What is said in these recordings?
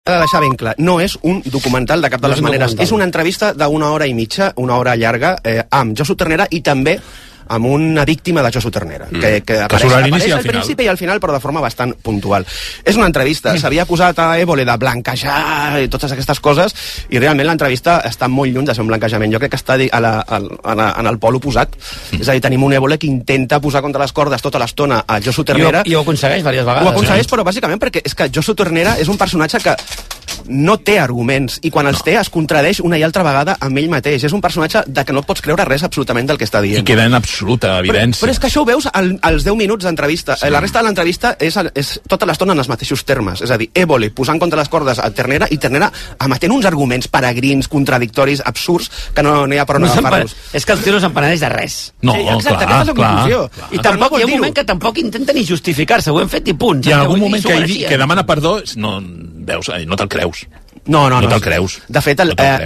de deixar ben clar, no és un documental de cap de les maneres. És una entrevista d'una hora i mitja, una hora llarga, amb Josu Ternera i també amb una víctima de Josu Ternera, que apareix al principi i al final, però de forma bastant puntual. És una entrevista, s'havia acusat a Évole de blanquejar i totes aquestes coses, i realment l'entrevista està molt lluny de ser un blanquejament. Jo crec que està en el pol oposat. És a dir, tenim un Évole que intenta posar contra les cordes tota l'estona a Josu Ternera. I ho aconsegueix diverses vegades. Ho aconsegueix, però bàsicament perquè és que Josu Ternera és un personatge que no té arguments, i quan els té es contradeix una i altra vegada amb ell mateix. És un personatge de que no pots creure res absolutament del que està dient. I queda en absoluta evidència. Però és que això ho veus als 10 minuts d'entrevista. La resta de l'entrevista és tota l'estona en els mateixos termes. És a dir, Évole posant contra les cordes a Ternera i Ternera emetent uns arguments peregrins, contradictoris, absurds, que no hi ha per on agafar-los. És que el tio no s'empenedeix de res. No, exacte, aquesta és la conclusió. I tampoc hi ha un moment que tampoc intenta ni justificar-se, ho hem fet i punt. Hi ha algun moment que demana perdó, no te'l creus. No te'l creus. De fet,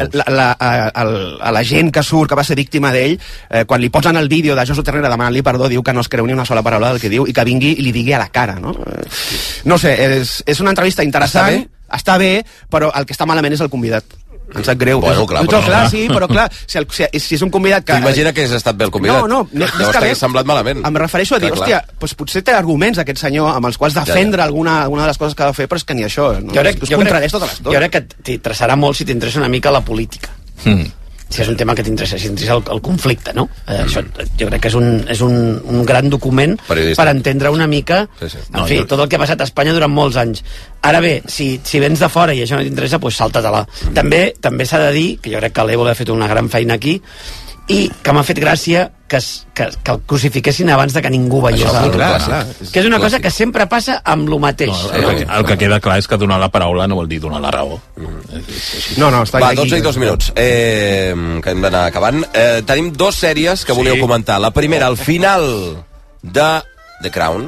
la gent que surt, que va ser víctima d'ell, quan li posen el vídeo de Josu Ternera demanant-li perdó, diu que no es creu ni una sola paraula del que diu i que vingui i li digui a la cara, no? No sé, és una entrevista interessant, està bé, però el que està malament és el convidat. Em sap greu. Bueno, clar, però clar, si és un convidat que... T'imagina que hagués estat bé el convidat. No, llavors t'hagués semblat malament. Em refereixo a dir, hòstia, doncs potser té arguments aquest senyor amb els quals defendre alguna de les coses que ha de fer, però és que ni això, no? Es contradeix tota l'estona. Jo crec que t'interessarà molt si t'interessa una mica la política. Si és un tema que t'interessa, si t'interessa el conflicte, no? Això, jo crec que és un gran document per entendre una mica, en fi, tot el que ha passat a Espanya durant molts anys. Ara bé, si vens de fora i això no t'interessa, doncs salta-te-la. També s'ha de dir, que jo crec que l'Évole ha fet una gran feina aquí, i que m'ha fet gràcia que el crucifiquessin abans de que ningú veiés que és una cosa que sempre passa amb lo mateix. El que queda clar és que donar la paraula no vol dir donar la raó. No, està aquí. Va, 12 i 2 minuts, que hem d'anar acabant. Tenim 2 sèries que volíeu comentar. La primera, al final de The Crown.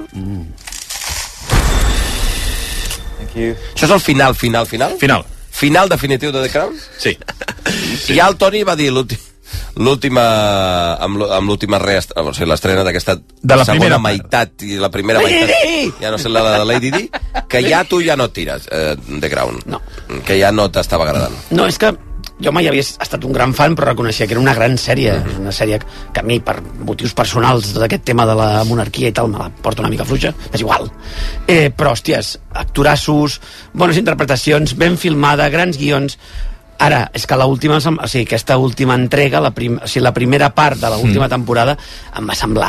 Això és el final? Final definitiu de The Crown? Sí. I ja el Toni va dir l'estrena d'aquesta segona meitat i la primera meitat, ja no sé, la de Lady Di, que ja tu ja no et tires The Crown, que ja no t'estava agradant. No, és que jo mai havia estat un gran fan, però reconeixia que era una gran sèrie, una sèrie que a mi, per motius personals, tot aquest tema de la monarquia i tal, me la porta una mica fluixa, és igual. Però, hòsties, actorassos, bones interpretacions, ben filmada, grans guions. Ara, és que aquesta última entrega, la primera part de l'última temporada, em va semblar...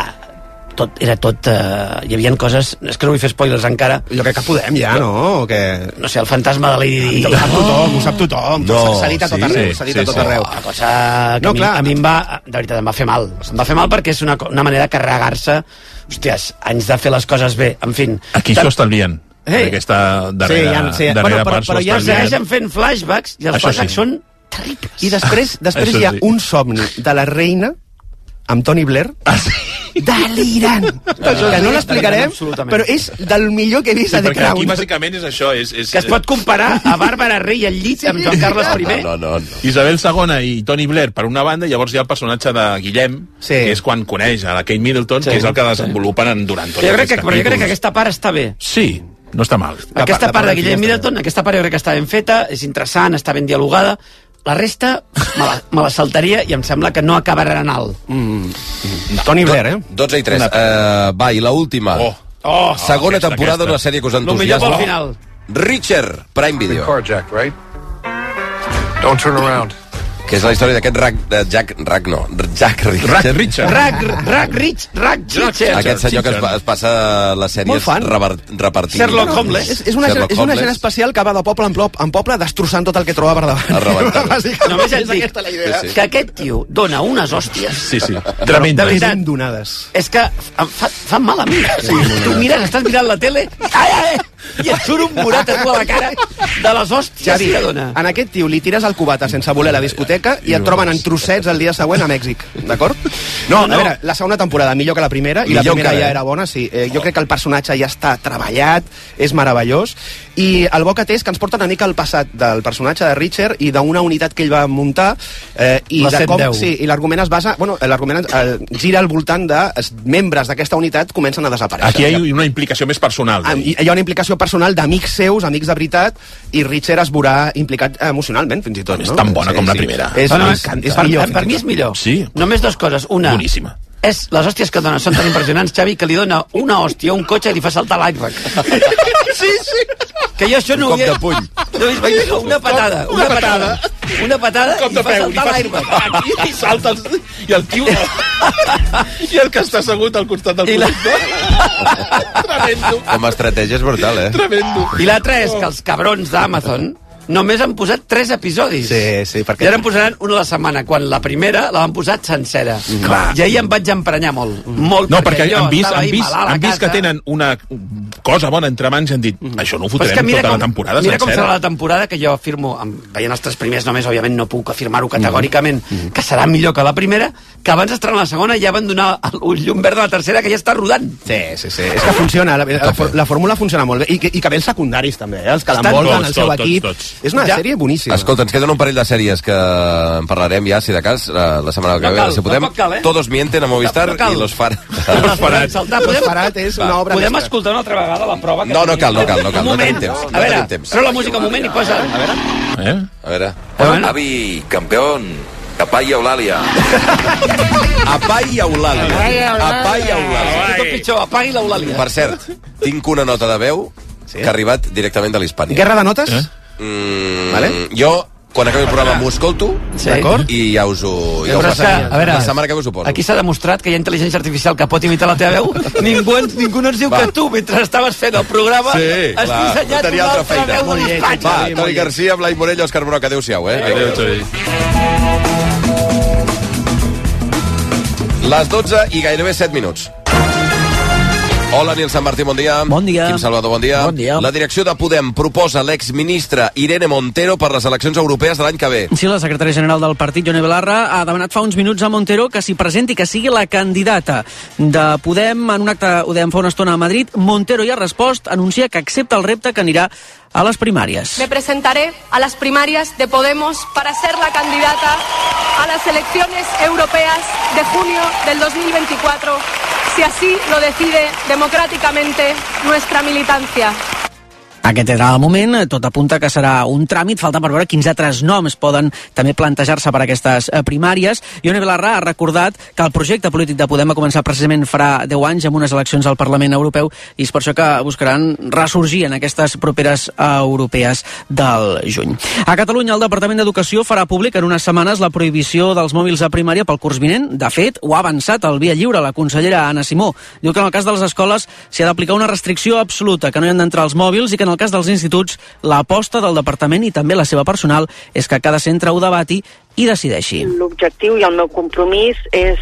hi havia coses... És que no vull fer spoilers encara. Jo crec que podem ja, no? No sé, el fantasma de Lady Di... Ho sap tothom. S'ha dit a tot arreu. Una cosa que a mi em va... De veritat, em va fer mal. Em va fer mal perquè és una manera de carregar-se... Hòsties, anys de fer les coses bé. En fi... Aquí s'ho estalvien. Aquesta darrera part però ja segueixen fent flashbacks i els flashbacks són terribles. I després hi ha un somni de la reina amb Tony Blair delirant, que no l'explicarem, però és del millor que he vist a The Crown. Aquí bàsicament és això, que es pot comparar a Bàrbara Rey al llit amb Joan Carles I. No. Isabel II i Tony Blair per una banda, i llavors hi ha el personatge de Guillem, que és quan coneix a la Kate Middleton, que és el que desenvolupen durant tot aquest capítol. Jo crec que aquesta part està bé. Sí, no està mal. Aquesta part de Guillem Middleton, aquesta part jo crec que està ben feta, és interessant, està ben dialogada. La resta me la saltaria i em sembla que no acabarà en alt. Tony Blair, 12 i 3. Va, i l'última. Segona temporada d'una sèrie que us entusiasma. Lo millor pel final. Richard, Prime Video. Don't turn around. Que és la història d'aquest Jack Richard. Aquest senyor que es passa les sèries repartint. Sherlock Holmes. És una gent especial que va de poble en poble destrossant tot el que troba per davant. Només et dic que aquest tio dona unes hòsties. Sí. De veritat, és que fan mal a mi. Tu mires, estàs mirant la tele i et surt un morat a tu a la cara de les hòsties que dona. En aquest tio li tires el cubata sense voler a la discoteca i et troben en trossets el dia següent a Mèxic, d'acord? No, a veure, la segona temporada millor que la primera, i la primera ja era bona, sí. Jo crec que el personatge ja està treballat, és meravellós, i el bo que té és que ens porta una mica al passat del personatge de Richard i d'una unitat que ell va muntar, i de com... Sí, i l'argument es basa... Bueno, l'argument gira al voltant de membres d'aquesta unitat comencen a desaparèixer. Aquí hi ha una implicació més personal. Hi ha una implicació relació personal d'amics seus, amics de veritat, i Richard es veurà implicat emocionalment, fins i tot. És tan bona com la primera. És millor. Per mi és millor. Sí. Només dues coses. Una, boníssima. És les hòsties que dona són tan impressionants, Xavi, que li dona una hòstia a un cotxe i li fa saltar l'airbag. Sí. Que jo això no ho havia... Un cop de puny. No, una patada. Una patada Un cop i de fa peu, saltar l'airbag. Aquí i salta i el tio... I el que està assegut al costat del conductor. Tremendo. Com a estratègia és brutal, Tremendo. I l'altre és que els cabrons d'Amazon només han posat 3 episodis. Sí, perquè... I ara en posaran una a la setmana, quan la primera la van posar sencera. I ahir em vaig emprenyar molt. No, perquè han vist que tenen una cosa bona entre mans i han dit, això no ho fotrem tota la temporada sencera. Mira com serà la temporada, que jo afirmo, veient els 3 primers només, òbviament no puc afirmar-ho categòricament, que serà millor que la primera, que abans d'estrenar la segona ja van donar el llum verd de la tercera, que ja està rodant. Sí. És que funciona, la fórmula funciona molt bé. I que bé els secundaris també, els que l'envolten, el seu equip. És una sèrie boníssima. Escolta, ens queden un parell de sèries que en parlarem ja, si de cas, la setmana que ve, si podem. Todos mienten a Movistar i Los Farat. Los Farat és una obra mestra. Podem escoltar una altra vegada la prova? No cal. Un moment. A veure, treu la música un moment i posa... A veure. Avi, campeón. Apai i Eulàlia. Apai i Eulàlia. Tot pitjor, apagui l'Eulàlia. Per cert, tinc una nota de veu que ha arribat directament de l'Hispània. Guerra de notes? Vale. Jo, quan acabi el programa, m'ho escolto, d'acord? I ja us ho... A veure, la setmana que us ho poso. aquí s'ha demostrat que hi ha intel·ligència artificial que pot imitar la teva veu. Ningú no ens diu que tu, mentre estaves fent el programa, has dissenyat una altra veu de l'Hispània. Va, Toni Garcia, Blai Morell, Òscar Broc, adéu-siau, Adéu, Xavi. Les 12 i gairebé 7 minuts. Hola, Nil Sant Martí, bon dia. Bon dia. Quim Salvador, bon dia. Bon dia. La direcció de Podem proposa l'exministra Irene Montero per les eleccions europees de l'any que ve. Sí, la secretària general del partit, Ione Belarra, ha demanat fa uns minuts a Montero que s'hi presenti, que sigui la candidata de Podem en un acte, ho dèiem fa una estona a Madrid. Montero hi ha respost, anuncia que accepta el repte, que anirà a las primarias. Me presentaré a las primarias de Podemos para ser la candidata a las elecciones europeas de junio del 2024, si así lo decide democráticamente nuestra militancia. Aquest era el moment, tot apunta que serà un tràmit, falta per veure quins altres noms poden també plantejar-se per aquestes primàries. Ione Belarra ha recordat que el projecte polític de Podem va començar precisament farà 10 anys amb unes eleccions al Parlament Europeu i és per això que buscaran ressorgir en aquestes properes europees del juny. A Catalunya, el Departament d'Educació farà públic en unes setmanes la prohibició dels mòbils a primària pel curs vinent. De fet, ho ha avançat el Via Lliure la consellera Anna Simó. Diu que en el cas de les escoles s'hi ha d'aplicar una restricció absoluta, que no hi han d'entrar els mòbils i que en el cas dels instituts, l'aposta del departament i també la seva personal és que cada centre ho debati i decideixi. L'objectiu i el meu compromís és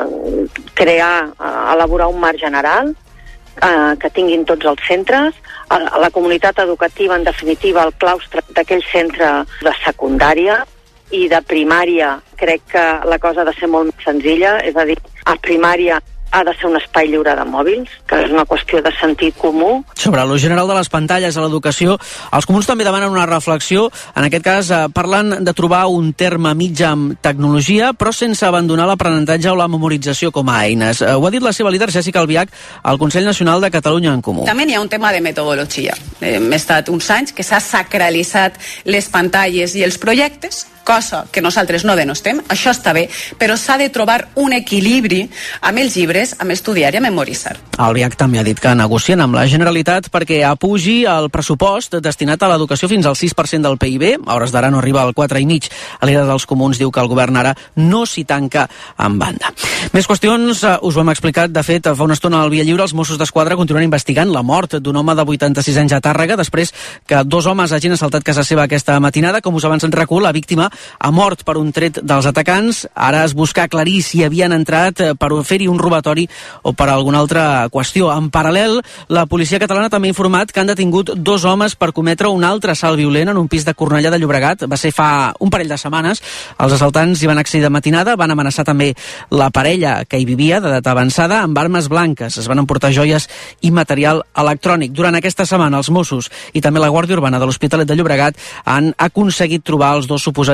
elaborar un marc general que tinguin tots els centres, la comunitat educativa, en definitiva, el claustre d'aquell centre de secundària i de primària. Crec que la cosa ha de ser molt més senzilla, és a dir, a primària ha de ser un espai lliure de mòbils, que és una qüestió de sentit comú. Sobre l'ús general de les pantalles a l'educació, els comuns també demanen una reflexió. En aquest cas, parlen de trobar un terme mig amb tecnologia, però sense abandonar l'aprenentatge o la memorització com a eines. Ho ha dit la seva líder, Jessica Albiach, al Consell Nacional de Catalunya en Comú. També hi ha un tema de metodologia. Hem estat uns anys que s'ha sacralitzat les pantalles i els projectes, cosa que nosaltres no denostem, això està bé, però s'ha de trobar un equilibri amb els llibres, amb estudiar i a memoritzar. Albiach també ha dit que negocien amb la Generalitat perquè apugi el pressupost destinat a l'educació fins al 6% del PIB, a hores d'ara no arriba al 4,5%. El líder dels comuns diu que el govern ara no s'hi tanca en banda. Més qüestions, us ho hem explicat, de fet, fa una estona al Via Lliure, els Mossos d'Esquadra continuen investigant la mort d'un home de 86 anys a Tàrrega, després que 2 homes hagin assaltat casa seva aquesta matinada. Com us avancen RAC1, la víctima ha mort per un tret dels atacants. Ara es busca aclarir si havien entrat per fer-hi un robatori o per alguna altra qüestió. En paral·lel, la policia catalana també ha informat que han detingut 2 homes per cometre un altre assalt violent en un pis de Cornellà de Llobregat. Va ser fa un parell de setmanes. Els assaltants hi van accedir de matinada, van amenaçar també la parella que hi vivia, de data avançada, amb armes blanques. Es van emportar joies i material electrònic. Durant aquesta setmana, els Mossos i també la Guàrdia Urbana de l'Hospitalet de Llobregat han aconseguit trobar els 2 suposats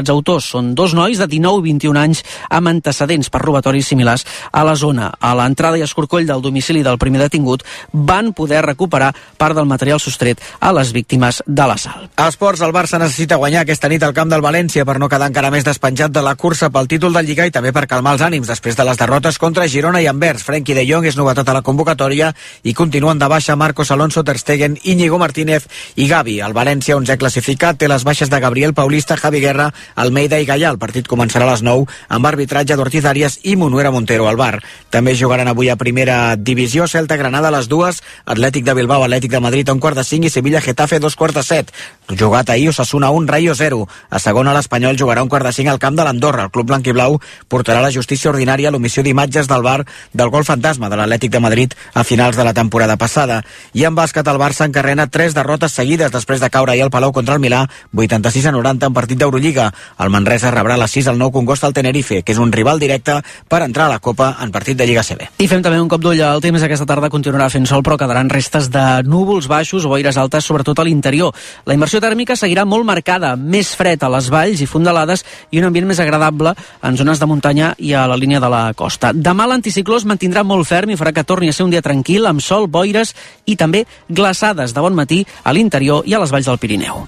Els autors són 2 nois de 19 i 21 anys amb antecedents per robatoris similars a la zona. A l'entrada i escorcoll del domicili del primer detingut van poder recuperar part del material sostret a les víctimes de l'assalt. A esports, el Barça necessita guanyar aquesta nit al camp del València per no quedar encara més despenjat de la cursa pel títol de Lliga i també per calmar els ànims després de les derrotes contra Girona i Anvers. Frenkie de Jong és novetat a la convocatòria i continuen de baixa Marcos Alonso, Ter Stegen, Íñigo Martínez i Gavi. El València, 11è classificat, té les baixes de Gabriel Paulista, Javi Guerra, Almeida i Gallà. El partit començarà a les 9 amb arbitratge d'Ortiz Arias i Munuera Montero al bar. També jugaran avui a primera divisió Celta Granada a les 2, Atlètic de Bilbao, Atlètic de Madrid a 1:45 i Sevilla Getafe 2:45. Jugat ahir Osasuna 1, Rayo 0. A segona l'Espanyol jugarà 1:45 al camp de l'Andorra. El club blanquiblau portarà a la justícia ordinària l'omissió d'imatges del VAR del gol fantasma de l'Atlètic de Madrid a finals de la temporada passada. I en bàsquet el Barça encarrena 3 derrotes seguides després de caure ahir al Palau contra el Milà 86-90 en partit d'Eurolliga. El Manresa rebrà a les 6 el nou Congost al Tenerife, que és un rival directe per entrar a la Copa en partit de Lliga CB. I fem també un cop d'ull al temps. Aquesta tarda continuarà fent sol, però quedaran restes de núvols baixos o boires altes, sobretot a l'interior. La immersió tèrmica seguirà molt marcada, més fred a les valls i fondalades i un ambient més agradable en zones de muntanya i a la línia de la costa. Demà l'anticicló es mantindrà molt ferm i farà que torni a ser un dia tranquil, amb sol, boires i també glaçades de bon matí a l'interior i a les valls del Pirineu.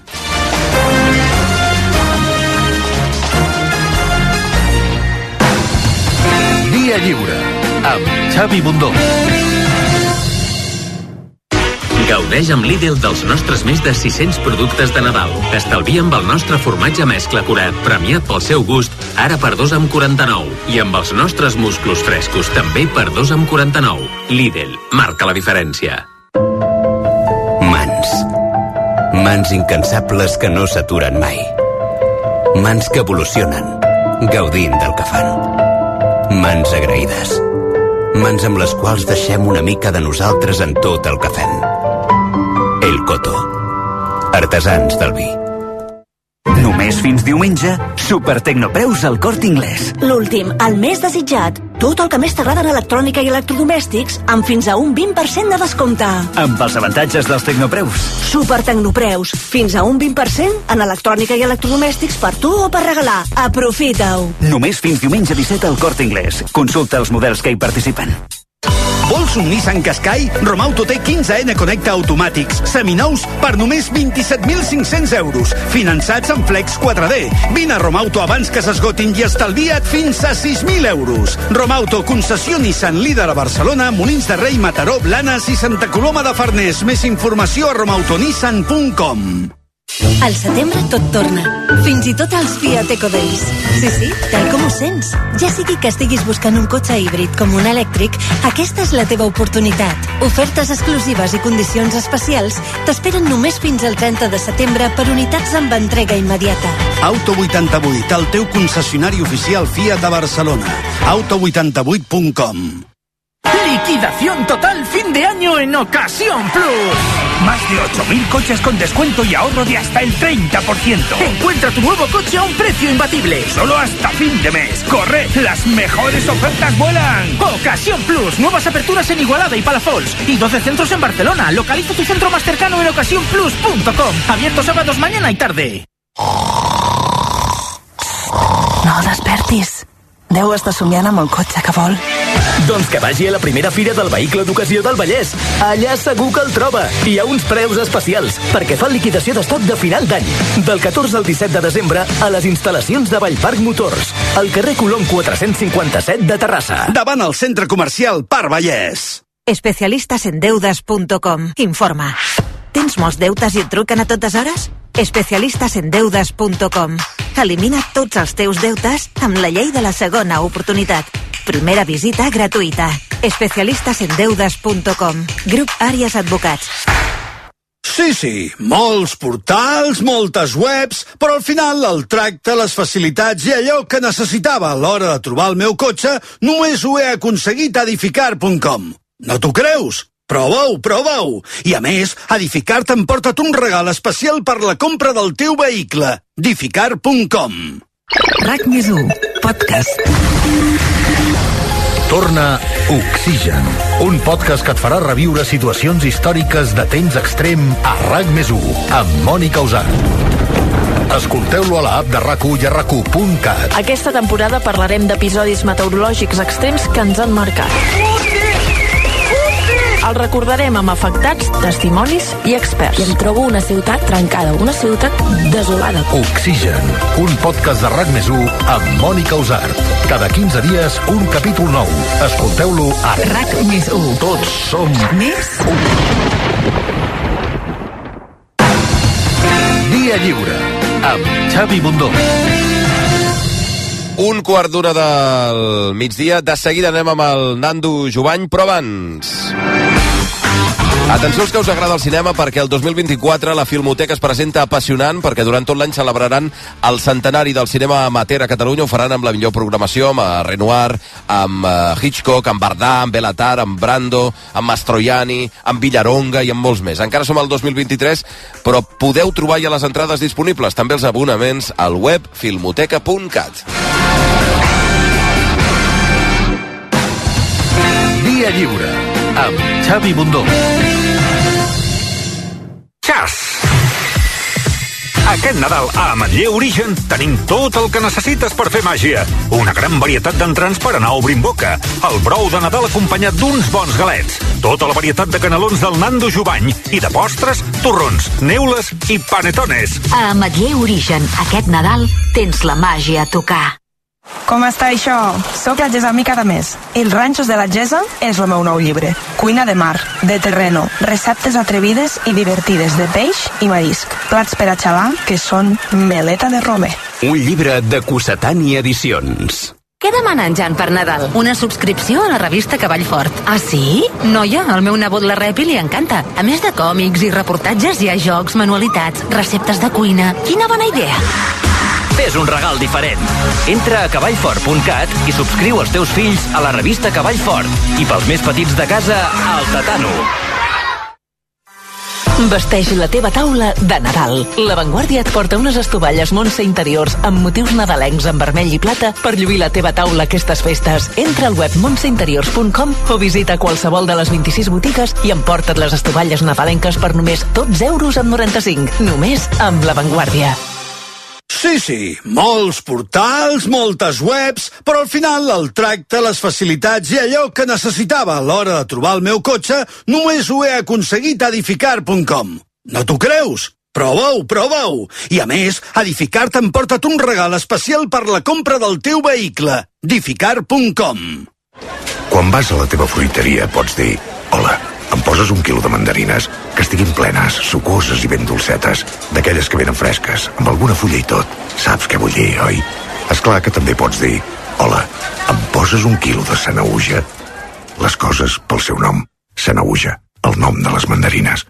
Via Lliure, amb Xavi Bundó. Gaudeix amb Lidl dels nostres més de 600 productes de Nadal. Estalvia amb el nostre formatge mescla curat, premiat pel seu gust, ara per 2,49. I amb els nostres musclos frescos, també per 2,49. Lidl, marca la diferència. Mans. Mans incansables que no s'aturen mai. Mans que evolucionen, gaudint del que fan. Mans agraïdes. Mans amb les quals deixem una mica de nosaltres en tot el que fem. El Coto. Artesans del vi. Només fins diumenge, Super Tecnopreus al Corte Inglés. L'últim, el més desitjat. Tot el que més t'agrada en electrònica i electrodomèstics amb fins a un 20% de descompte. Amb els avantatges dels Tecnopreus. Super Tecnopreus. Fins a un 20% en electrònica i electrodomèstics per tu o per regalar. Aprofita-ho. Només fins diumenge 17 al Corte Inglés. Consulta els models que hi participen. Vols un Nissan Qashqai? Romauto té 15N Connecta automàtics, seminous per només 27.500 euros, finançats en Flex 4D. Vine a Romauto abans que s'esgotin i estalvia't fins a 6.000 euros. Romauto, concessió Nissan, líder a Barcelona, Molins de Rei, Mataró, Blanes i Santa Coloma de Farners. Més informació a romautonissan.com. Al setembre tot torna, fins i tot els Fiat Eco Days. Sí, tal com ho sents. Ja sigui que estiguis buscant un cotxe híbrid com un elèctric, aquesta és la teva oportunitat. Ofertes exclusives i condicions especials t'esperen només fins al 30 de setembre per unitats amb entrega immediata. Auto 88, el teu concessionari oficial Fiat a Barcelona. Auto88.com. Liquidación total fin de año en Ocasión Plus. Más de 8.000 coches con descuento y ahorro de hasta el 30%. Encuentra tu nuevo coche a un precio imbatible. Solo hasta fin de mes. ¡Corre! ¡Las mejores ofertas vuelan! Ocasión Plus. Nuevas aperturas en Igualada y Palafols. Y 12 centros en Barcelona. Localiza tu centro más cercano en ocasiónplus.com. Abierto sábados mañana y tarde. No despertis. Deu estar somiant amb el cotxe que vol. Doncs que vagi a la primera fira del vehicle d'ocasió del Vallès. Allà segur que el troba. Hi ha uns preus especials, perquè fa liquidació d'estoc de final d'any. Del 14 al 17 de desembre, a les instal·lacions de Vallparc Motors, al carrer Colom 457 de Terrassa. Davant el centre comercial Parc Vallès. Especialistasendeudes.com. Informa. Tens molts deutes i et truquen a totes hores? Especialistasendeudes.com. Elimina tots els teus deutes amb la llei de la segona oportunitat. Primera visita gratuïta. Especialistasendeudes.com. Grup Àries Advocats. Sí, molts portals, moltes webs, però al final el tracte, les facilitats i allò que necessitava a l'hora de trobar el meu cotxe només ho he aconseguit a edificar.com. No t'ho creus? Prova-ho! I a més, Edificar t'emporta't un regal especial per la compra del teu vehicle. Edificar.com. RAC+1, podcast. Torna Oxigen, un podcast que et farà reviure situacions històriques de temps extrem a RAC+1, amb Mònica Usar. Escolteu-lo a l'app de RAC1 i a RAC1.cat. Aquesta temporada parlarem d'episodis meteorològics extrems que ens han marcat. El recordarem amb afectats, testimonis i experts. I em trobo una ciutat trencada, una ciutat desolada. Oxigen, un podcast de RAC+1 amb Mònica Usart. Cada 15 dies, un capítol nou. Escolteu-lo a RAC+1. Tots som més 1. Dia lliure, amb Xavi Bundó. 1:15 del migdia. De seguida anem amb el Nando Jovany, però abans... Atenció als que us agrada el cinema, perquè el 2024 la Filmoteca es presenta apassionant, perquè durant tot l'any celebraran el centenari del cinema amateur a Catalunya. Ho faran amb la millor programació, amb Renoir, amb Hitchcock, amb Bardà, amb Belatar, amb Brando, amb Mastroianni, amb Villaronga i amb molts més. Encara som al 2023, però podeu trobar ja les entrades disponibles, també els abonaments al web filmoteca.cat. Dia lliure, amb Xavi Bundó. Xas! Aquest Nadal a Ametller Origen tenim tot el que necessites per fer màgia. Una gran varietat d'entrants per anar obrint boca. El brou de Nadal acompanyat d'uns bons galets. Tota la varietat de canelons del Nando Jovany. I de postres, torrons, neules i panetones. A Ametller Origen, aquest Nadal, tens la màgia a tocar. Com està això? Soc la Gesa Mica de Més. Els ranxos de la Gesa és el meu nou llibre. Cuina de mar, de terreno, receptes atrevides i divertides de peix i marisc. Plats per a xavar que són meleta de romer. Un llibre de Cossetani Edicions. Què demana en Jan per Nadal? Una subscripció a la revista Cavall Fort. Ah, sí? Noia, al meu nebot la Repi li encanta. A més de còmics i reportatges, hi ha jocs, manualitats, receptes de cuina. Quina bona idea! Fes un regal diferent. Entra a cavallfort.cat i subscriu els teus fills a la revista Cavall Fort. I pels més petits de casa, al Tatano. Vesteix la teva taula de Nadal. La Vanguardia et porta unes estovalles Montse interiors amb motius nadalencs en vermell i plata per lluir la teva taula aquestes festes. Entra al web montseinteriors.com o visita qualsevol de les 26 botigues i emporta't les estovalles nadalenques per només 12,95 €. Només amb La Vanguardia. Sí, molts portals, moltes webs, però al final el tracte, les facilitats i allò que necessitava a l'hora de trobar el meu cotxe només ho he aconseguit a edificar.com. No t'ho creus? Prova-ho! I a més, Edificar t'emporta't un regal especial per la compra del teu vehicle. Edificar.com. Quan vas a la teva fruiteria pots dir: hola, em poses 1 quilo de mandarines que estiguin plenes, sucoses i ben dolcetes, d'aquelles que venen fresques, amb alguna fulla i tot. Saps què vull dir, oi? Esclar que també pots dir: hola, em poses 1 quilo de Sanaüja? Les coses pel seu nom. Sanaüja, el nom de les mandarines.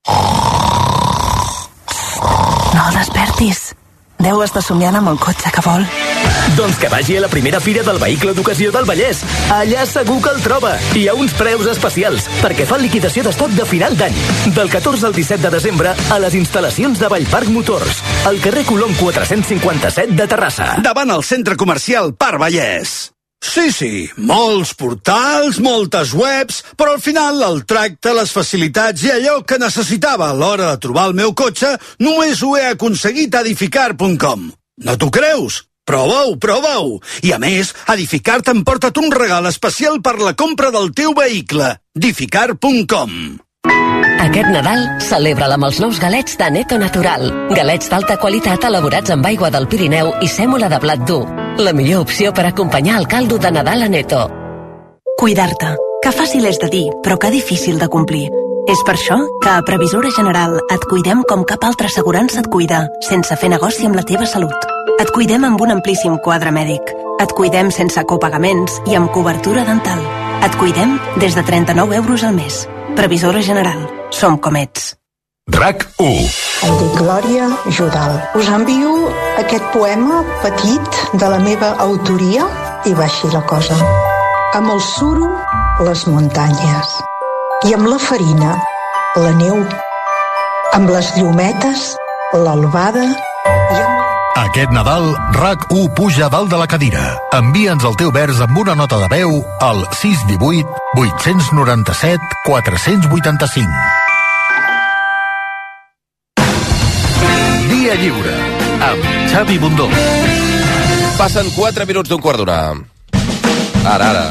No despertis. Deu estar somiant amb el cotxe que vol. Doncs que vagi a la primera fira del vehicle d'ocasió del Vallès. Allà segur que el troba. Hi ha uns preus especials, perquè fa liquidació d'estoc de final d'any. Del 14 al 17 de desembre, a les instal·lacions de Vallparc Motors, al carrer Colom 457 de Terrassa. Davant el centre comercial Parc Vallès. Sí, molts portals, moltes webs, però al final el tracte, les facilitats i allò que necessitava a l'hora de trobar el meu cotxe només ho he aconseguit a edificar.com. No t'ho creus? Prova-ho! I a més, Edificar t'emporta't un regal especial per la compra del teu vehicle. Edificar.com. Aquest Nadal celebra-la amb els nous galets de Neto Natural. Galets d'alta qualitat elaborats amb aigua del Pirineu i sèmola de blat dur. La millor opció per acompanyar el caldo de Nadal a Neto. Cuidar-te. Que fàcil és de dir, però que difícil de complir. És per això que a Previsora General et cuidem com cap altra assegurança et cuida, sense fer negoci amb la teva salut. Et cuidem amb un amplíssim quadre mèdic. Et cuidem sense copagaments i amb cobertura dental. Et cuidem des de 39 € al mes. Previsora General. Som com ets. RAC1. Em dic Glòria Judal. Us envio aquest poema petit de la meva autoria i va així la cosa. Amb el suro, les muntanyes. I amb la farina, la neu. Amb les llumetes, l'albada i amb... Aquest Nadal, RAC1 puja dalt de la cadira. Envia'ns el teu vers amb una nota de veu al 618 897 485. Dia lliure, amb Xavi Bundó. Passen 4 minuts d'un quart d'una. Ara.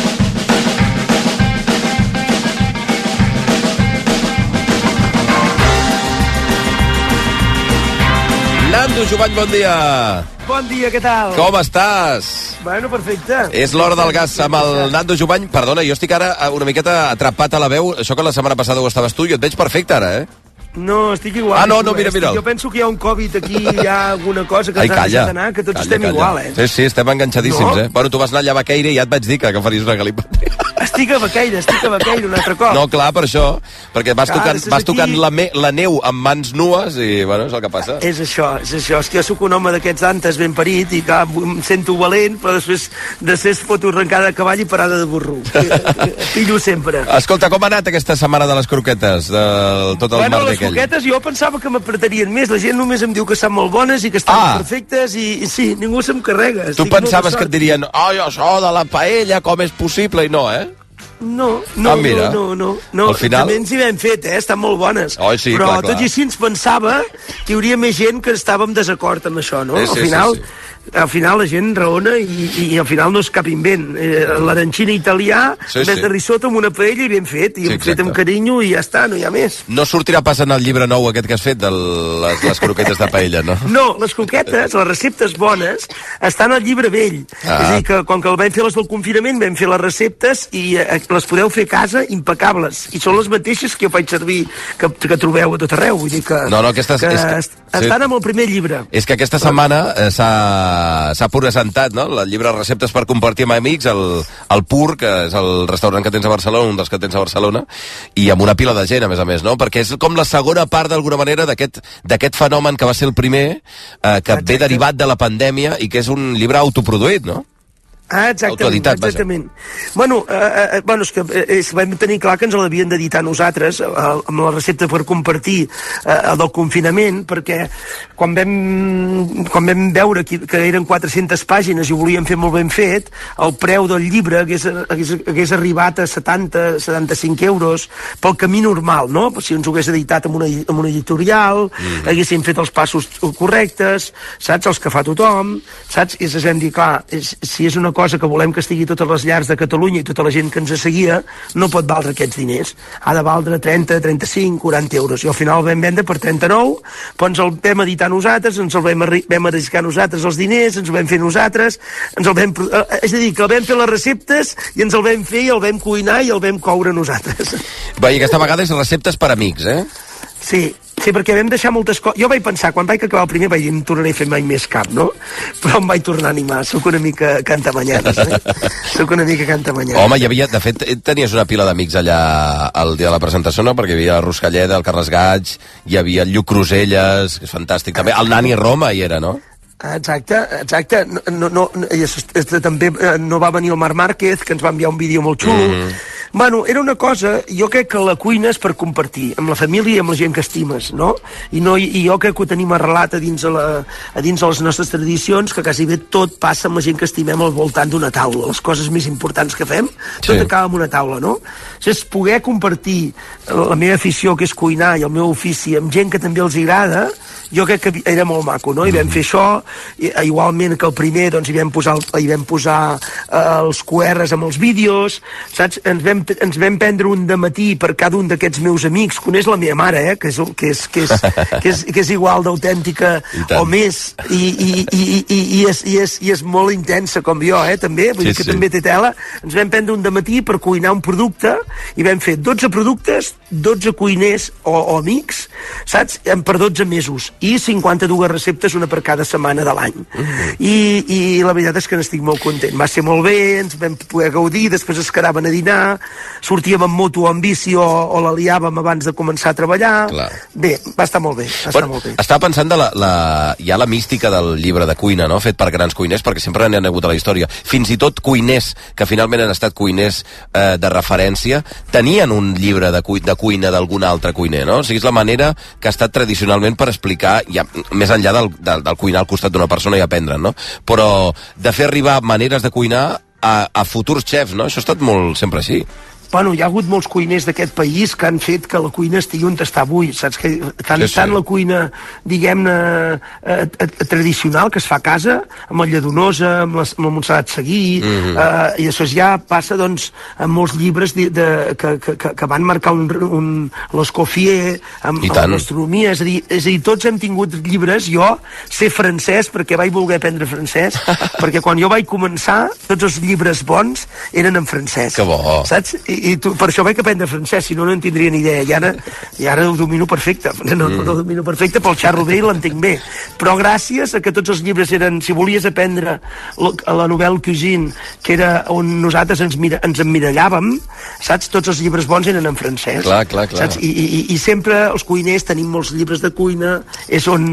Nando Jovany, bon dia. Bon dia, què tal? Com estàs? Bueno, perfecte. És l'hora del gas amb el Nando Jovany. Perdona, jo estic ara una miqueta atrapat a la veu. Això que la setmana passada ho estaves tu, jo et veig perfecte ara, No, estic igual. Ah, no, mira. Jo penso que hi ha un Covid aquí, hi ha alguna cosa que ens ha deixat anar, que tots estem igual, Sí, estem enganxadíssims, Bueno, tu vas anar allà a Baqueira i ja et vaig dir que faries una galipoteria. Estic a Baqueira un altre cop. No, clar, per això, perquè vas tocant la neu amb mans nues i, bueno, és el que passa. És això. És que jo sóc un home d'aquests antes ben parit i clar, em sento valent, però després foto arrencada de cavall i parada de burro. Pillo sempre. Escolta, com ha anat aquesta setmana de les croquetes, de tot el merder aquell? Les croquetes jo pensava que m'apretarien més. La gent només em diu que estan molt bones i que estan perfectes i sí, ningú se'm carrega. Tu pensaves que et dirien això de la paella, com és possible? I no, No. Al final... També ens hi vam fet, estan molt bones. Sí, però clar. Tot i així ens pensava que hi hauria més gent que estava en desacord amb això, no? Sí. Al final la gent raona i al final no és cap invent. L'arancina italià, en vez de risotto amb una paella i ben fet, i fet amb carinyo i ja està, no hi ha més. No sortirà pas en el llibre nou aquest que has fet de les croquetes de paella, no? No, les croquetes, les receptes bones, estan al llibre vell. És a dir, que quan vam fer les del confinament, vam fer les receptes i les podeu fer a casa impecables. I són les mateixes que jo faig servir, que trobeu a tot arreu. Vull dir que, estan amb el primer llibre. És que aquesta setmana s'ha presentat, no?, el llibre Receptes per compartir amb amics, el Pur, que és el restaurant que tens a Barcelona, un dels que tens a Barcelona, i amb una pila de gent, a més, no? Perquè és com la segona part, d'alguna manera, d'aquest fenomen que va ser el primer, que ve derivat de la pandèmia i que és un llibre autoproduït, no? Exactament. Bueno, és que vam tenir clar que ens l'havien d'editar nosaltres amb la recepta per compartir el del confinament, perquè quan vam veure que eren 400 pàgines i ho volíem fer molt ben fet, el preu del llibre hagués arribat a 70-75 euros pel camí normal, no? Si ens ho hagués editat amb una editorial, haguéssim fet els passos correctes, saps? Els que fa tothom, saps? I ens vam dir, clar, si és una cosa que volem que estigui a totes les llars de Catalunya i tota la gent que ens seguia, no pot valdre aquests diners. Ha de valdre 30, 35, 40 euros. I al final el vam vendre per 39, però ens el vam editar nosaltres, ens el vam arriscar nosaltres els diners, ens ho vam fer nosaltres, és a dir, que el vam fer les receptes i ens el vam fer i el vam cuinar i el vam coure nosaltres. Va, i aquesta vegada és receptes per amics, Sí, perquè vam deixar moltes coses. Jo vaig pensar, quan vaig acabar el primer, vaig dir, no tornaré a fer mai més cap, no? Però em vaig tornar a animar. Soc una mica cantamanyanes, Soc una mica cantamanyanes. Home, de fet, tenies una pila d'amics allà el dia de la presentació, no? Perquè hi havia el Ruscalleda, el Carles Gaig, hi havia el Lluc Cruselles, que és fantàstic també. El Nani Roma hi era, no? Exacte. També no va venir el Marc Márquez, que ens va enviar un vídeo molt xulo. Bueno, era una cosa, jo crec que la cuina és per compartir, amb la família i amb la gent que estimes, no? I jo crec que ho tenim arrelat a dins de les nostres tradicions, que quasi bé tot passa amb la gent que estimem al voltant d'una taula. Les coses més importants que fem, tot acaba amb una taula, no? És poder compartir la meva afició, que és cuinar, i el meu ofici amb gent que també els agrada, jo crec que era molt maco, no? I vam fer això, igualment que el primer, doncs hi vam posar els QRs amb els vídeos, saps? Ens vam prendre un dematí per cada un d'aquests meus amics. Coneix la meva mare, que és igual d'autèntica o més, i és molt intensa com jo, també, vull dir que també té tela. Ens vam prendre un dematí per cuinar un producte i vam fer 12 productes, 12 cuiners o amics, saps? Per 12 mesos i 52 receptes, una per cada setmana de l'any. I la veritat és que n'estic molt content. Va ser molt bé, ens vam poder gaudir, després es quedaven a dinar, sortíem en moto o en bici o la liàvem abans de començar a treballar. Clar. Bé, va estar molt bé. Estava pensant hi ha la mística del llibre de cuina, no?, fet per grans cuiners, perquè sempre n'hi ha hagut a la història. Fins i tot cuiners, que finalment han estat cuiners de referència, tenien un llibre de cuina d'algun altre cuiner, no? O sigui, és la manera que ha estat tradicionalment per explicar, ja, més enllà del cuinar al costat d'una persona i aprendre, no? Però de fer arribar maneres de cuinar a futurs xefs, no? Això ha estat molt sempre així. bueno, hi ha hagut molts cuiners d'aquest país que han fet que la cuina estigui on està avui, saps? Que tant la cuina, diguem-ne, tradicional, que es fa a casa, amb el Lladonosa, amb el Montserrat Seguí, i això ja passa, doncs, amb molts llibres que van marcar l'Escoffier, amb la gastronomia, és a dir, tots hem tingut llibres. Jo sé francès perquè vaig voler aprendre francès, perquè quan jo vaig començar, tots els llibres bons eren en francès. Que bo! Saps? I per això vaig aprendre francès, si no, no en tindria ni idea. I ara ho domino perfecte. No domino perfecte, però el xarro bé i l'entenc bé. Però gràcies a que tots els llibres eren... Si volies aprendre la Nouvelle Cuisine, que era on nosaltres ens emmirallàvem, saps? Tots els llibres bons eren en francès. Clar. Saps? I sempre els cuiners tenim molts llibres de cuina, és on...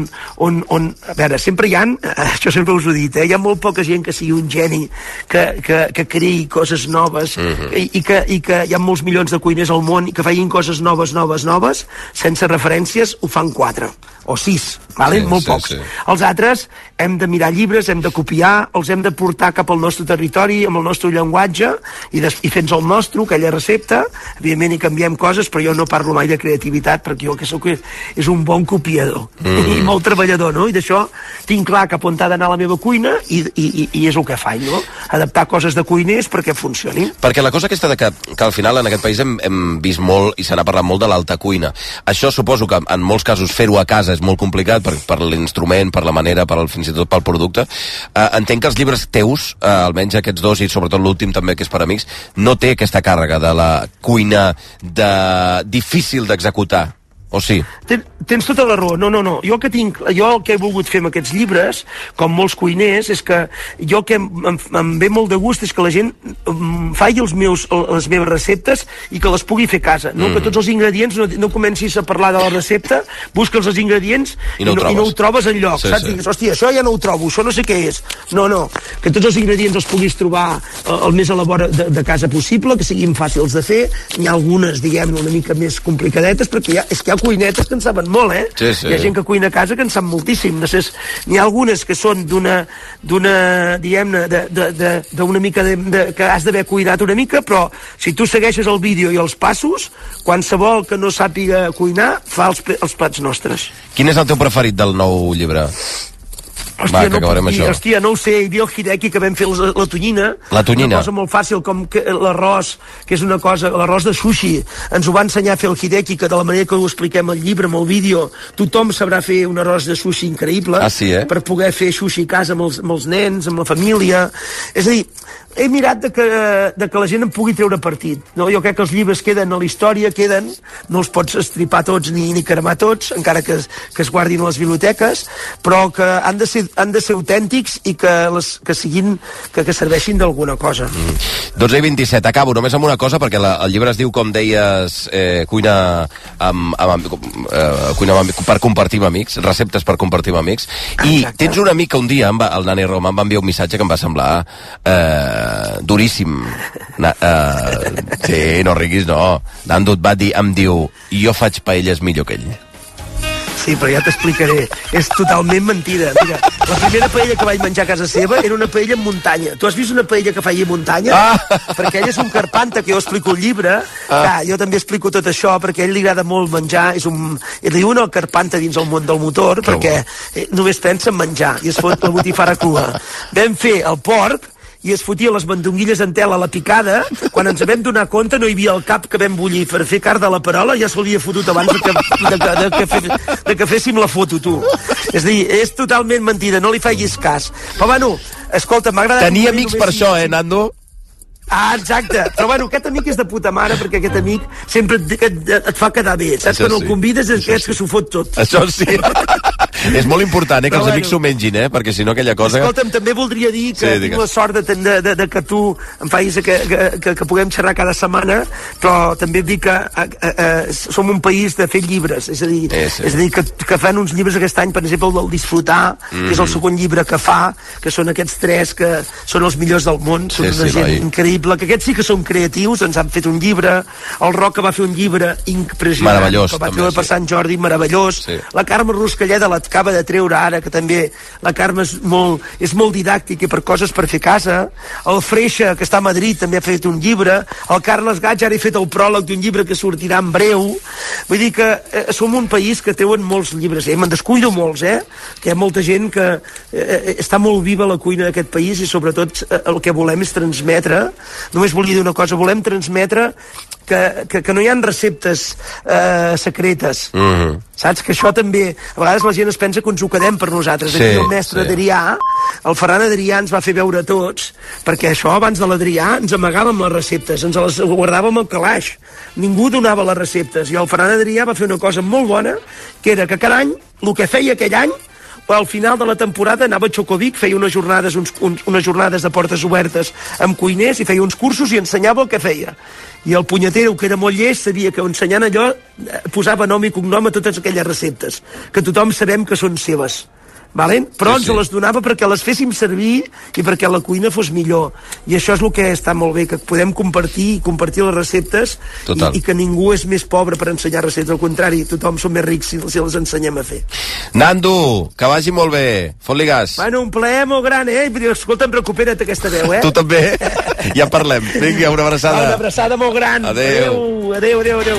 A veure, sempre hi ha... Això sempre us ho he dit, hi ha molt poca gent que sigui un geni, que creï coses noves, i que hi ha molts milions de cuiners al món i que feien coses noves, sense referències, ho fan 4 o 6, vale? Molt pocs. Els altres hem de mirar llibres, hem de copiar, els hem de portar cap al nostre territori, amb el nostre llenguatge, i fer-nos el nostre, aquella recepta. Evidentment hi canviem coses, però jo no parlo mai de creativitat, perquè jo que soc és un bon copiador i molt treballador, no? I d'això tinc clar cap on ha d'anar la meva cuina i és el que faig, no? Adaptar coses de cuiners perquè funcionin. Perquè la cosa aquesta que al final en aquest país hem vist molt i se n'ha parlat molt de l'alta cuina. Això suposo que en molts casos fer-ho a casa és molt complicat per l'instrument, per la manera, fins i tot pel producte. Entenc que els llibres teus, almenys aquests 2 i sobretot l'últim també, que és per amics, no té aquesta càrrega de la cuina difícil d'executar. O sí? Tens tota la raó. No. Jo el que he volgut fer amb aquests llibres, com molts cuiners, és que jo que em ve molt de gust és que la gent faci les meves receptes i que les pugui fer a casa. No? Que tots els ingredients, no comencis a parlar de la recepta, busques els ingredients i no ho trobes enlloc. Saps? Digues, hòstia, això ja no ho trobo, això no sé què és. No. Que tots els ingredients els puguis trobar el més a la vora de casa possible, que siguin fàcils de fer. N'hi ha algunes, diguem-ne, una mica més complicadetes, perquè és que hi ha cuinetes que en saben molt, Sí. Hi ha gent que cuina a casa que en sap moltíssim. N'hi ha algunes que són diguem-ne, d'una mica que has d'haver cuinat una mica, però si tu segueixes el vídeo i els passos, qualsevol que no sàpiga cuinar fa els plats nostres. Quin és el teu preferit del nou llibre? Hòstia, no ho sé, hi havia el Hideki que vam fer la tonyina. La tonyina. Una cosa molt fàcil, com l'arròs, que és una cosa, l'arròs de sushi. Ens ho va ensenyar a fer el Hideki, que de la manera que ho expliquem al llibre, amb el vídeo, tothom sabrà fer un arròs de sushi increïble. Per poder fer sushi a casa amb els nens, amb la família. És a dir, he mirat de que la gent en pugui treure partit. No? Jo crec que els llibres queden a la història, no els pots estripar tots ni cremar tots, encara que es guardin a les biblioteques, però que han de ser autèntics i que serveixin d'alguna cosa. 12:27, acabo només amb una cosa, perquè el llibre es diu, com deies, cuina per compartir amb amics, receptes per compartir amb amics, i tens un amic que un dia, el Nani Roma, em va enviar un missatge que em va semblar duríssim. Sí, no riguis, no. Nando em diu, jo faig paelles millor que ell. Sí, però ja t'explicaré. És totalment mentida. Mira, la primera paella que vaig menjar a casa seva era una paella en muntanya. Tu has vist una paella que feia muntanya? Perquè ell és un carpanta, que jo explico el llibre. Jo també explico tot això, perquè a ell li agrada molt menjar. Ell diu una carpanta dins el món del motor, perquè només pensa en menjar i es fot la botifara crua. Vam fer el porc i es fotia les mandonguilles en tela a la picada. Quan ens vam donar compte no hi havia el cap que vam bullir per fer carn de la perola, ja se l'havia fotut abans de que féssim la foto, tu. És a dir, és totalment mentida, no li facis cas. Però bueno, escolta, m'ha agradat... Tenir amics per això, Nando? Exacte, però bueno, aquest amic és de puta mare, perquè aquest amic sempre et fa quedar bé, saps? Quan el convides és que s'ho fot tot. Això sí. És molt important, que els amics s'ho mengin, perquè si no aquella cosa... Escolta'm, també voldria dir que tinc la sort de que tu em facis que puguem xerrar cada setmana, però també dic que som un país de fer llibres, és a dir, que fan uns llibres aquest any, per exemple, el del Disfrutar, que és el segon llibre que fa, que són aquests 3 que són els millors del món, són una gent increïble, que aquests sí que són creatius, ens han fet un llibre, el Roca va fer un llibre impressionant, meravellós, que va treure per Sant Jordi, meravellós, la Carme Ruscalleda, acaba de treure ara, que també la Carme és molt didàctica per coses per fer a casa, el Freixa, que està a Madrid, també ha fet un llibre, el Carles Gaig ara ha fet el pròleg d'un llibre que sortirà en breu. Vull dir que som un país que teuen molts llibres, me'n descuido molts, que hi ha molta gent que està molt viva la cuina d'aquest país i sobretot el que volem és transmetre. Només volia dir una cosa, volem transmetre que no hi ha receptes secretes. Saps? Que això també, a vegades la gent es pensa que ens ho quedem per nosaltres. Aquí el mestre Adrià, el Ferran Adrià ens va fer veure tots, perquè això abans de l'Adrià ens amagàvem les receptes, ens les guardàvem al calaix, ningú donava les receptes, i el Ferran Adrià va fer una cosa molt bona, que era que cada any, el que feia aquell any, al final de la temporada anava a Xocovic, feia unes jornades de portes obertes amb cuiners i feia uns cursos i ensenyava el que feia. I el punyetero, que era molt llest, sabia que ensenyant allò posava nom i cognom a totes aquelles receptes, que tothom sabem que són seves. Però ens les donava perquè les féssim servir i perquè la cuina fos millor. I això és el que està molt bé, que podem compartir les receptes i que ningú és més pobre per ensenyar receptes. Al contrari, tothom som més rics si les ensenyem a fer. Nando, que vagi molt bé. Fot-li gas. Bueno, un plaer molt gran, Escolta'm, recupera't aquesta veu, Tu també. Ja parlem. Vinga, una abraçada. Una abraçada molt gran. Adéu. Adéu.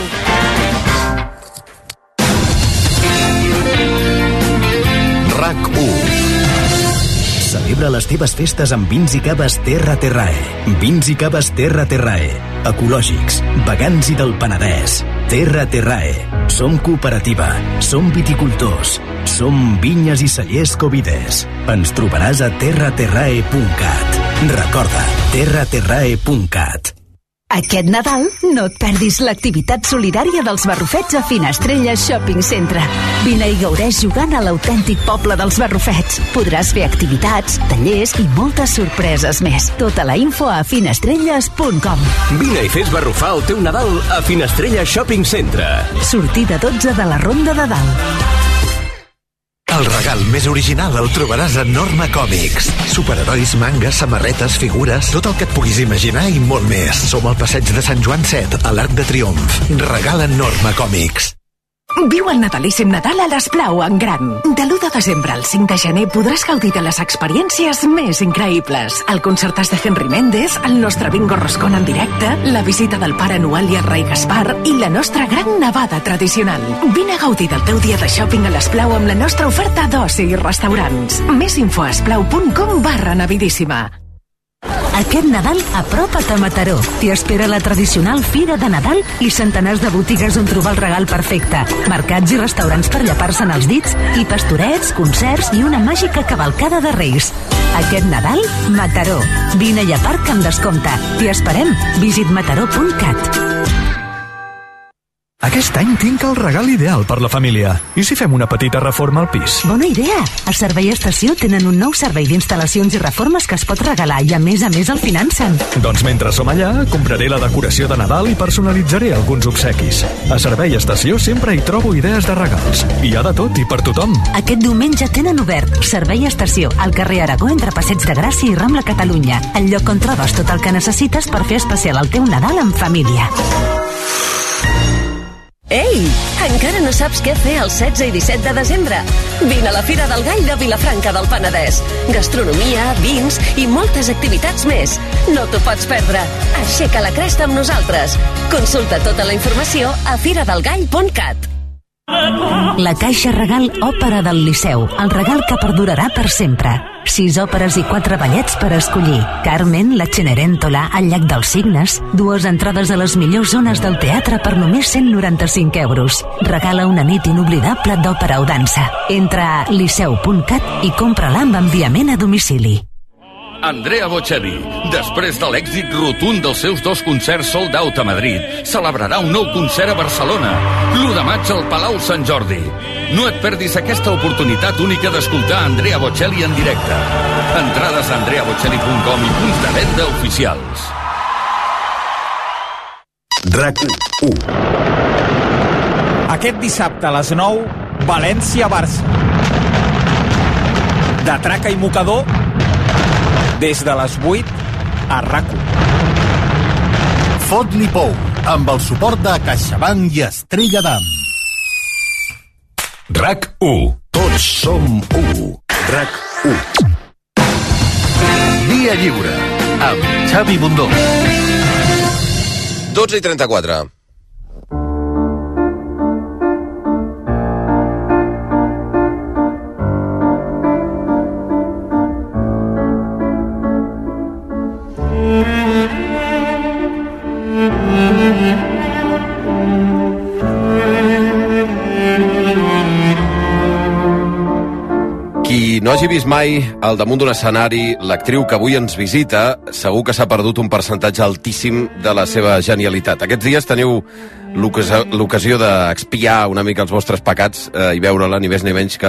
RAC1. Celebra les teves festes amb vins i caves Terra Terrae. Vins i caves Terra Terrae. Ecològics, vegans i del Penedès. Terra Terrae. Som cooperativa. Som viticultors. Som vinyes i cellers Coviders. Ens trobaràs a terraterrae.cat. Recorda, terraterrae.cat. Aquest Nadal no et perdis l'activitat solidària dels Barrufets a Finestrelles Shopping Centre. Vine i gaudeix jugant a l'autèntic poble dels Barrufets. Podràs fer activitats, tallers i moltes sorpreses més. Tota la info a finestrelles.com. Vine i fes barrufar el teu Nadal a Finestrelles Shopping Centre. Sortida 12 de la Ronda de Dalt. El regal més original el trobaràs a Norma Còmics. Superherois, mangas, samarretes, figures, tot el que et puguis imaginar i molt més. Som al passeig de Sant Joan 7, a l'Arc de Triomf. Regala Norma Còmics. Viu el Natalíssim Nadal a l'Esplau en gran. De l'1 de desembre al 5 de gener podràs gaudir de les experiències més increïbles. El concertàs de Henry Méndez, el nostre bingo roscón en directe, la visita del Pare Noel i el Rei Gaspar i la nostra gran nevada tradicional. Vine a gaudir del teu dia de shopping a l'Esplau amb la nostra oferta d'oci i restaurants. Més info a esplau.com/navidíssima. Aquest Nadal apropa't a Mataró. T'hi espera la tradicional Fira de Nadal i centenars de botigues on trobar el regal perfecte. Mercats i restaurants per llepar-se'n els dits i pastorets, concerts i una màgica cavalcada de Reis. Aquest Nadal, Mataró. Vine i aparca amb descompte. T'hi esperem. Visit mataró.cat. Aquest any tinc el regal ideal per la família. I si fem una petita reforma al pis? Bona idea! A Servei Estació tenen un nou servei d'instal·lacions i reformes que es pot regalar i a més el financen. Doncs mentre som allà, compraré la decoració de Nadal i personalitzaré alguns obsequis. A Servei Estació sempre hi trobo idees de regals. Hi ha de tot i per tothom. Aquest diumenge tenen obert Servei Estació al carrer Aragó entre Passeig de Gràcia i Rambla Catalunya, el lloc on trobes tot el que necessites per fer especial el teu Nadal en família. Ei, encara no saps què fer el 16 i 17 de desembre? Vine a la Fira del Gall de Vilafranca del Penedès. Gastronomia, vins i moltes activitats més. No t'ho pots perdre. Aixeca la cresta amb nosaltres. Consulta tota la informació a firadelgall.cat. La Caixa Regal Òpera del Liceu, el regal que perdurarà per sempre. 6 òperes i 4 ballets per escollir. Carmen, la Cenerentola, el Llac dels Cignes, 2 entrades a les millors zones del teatre per només 195 euros. Regala una nit inoblidable d'òpera o dansa. Entra a liceu.cat i compra-la amb enviament a domicili. Andrea Bocelli, després de l'èxit rotund dels seus 2 concerts sold out a Madrid, celebrarà un nou concert a Barcelona, l'1 de maig al Palau Sant Jordi. No et perdis aquesta oportunitat única d'escoltar Andrea Bocelli en directe. Entrades a andreabocelli.com i punts de venda oficials. RAC1. Aquest dissabte a les 9, València-Barça. De traca i mocador, des de les 8 a RAC1. Fot-li pou, amb el suport de CaixaBank i Estrella d'Am. RAC1. Tots som u. RAC1. Via Lliure, amb Xavi Bundó. 12:34. Qui no hagi vist mai al damunt d'un escenari l'actriu que avui ens visita, segur que s'ha perdut un percentatge altíssim de la seva genialitat. Aquests dies teniu l'ocasió d'expiar una mica els vostres pecats i veure-la ni més ni menys que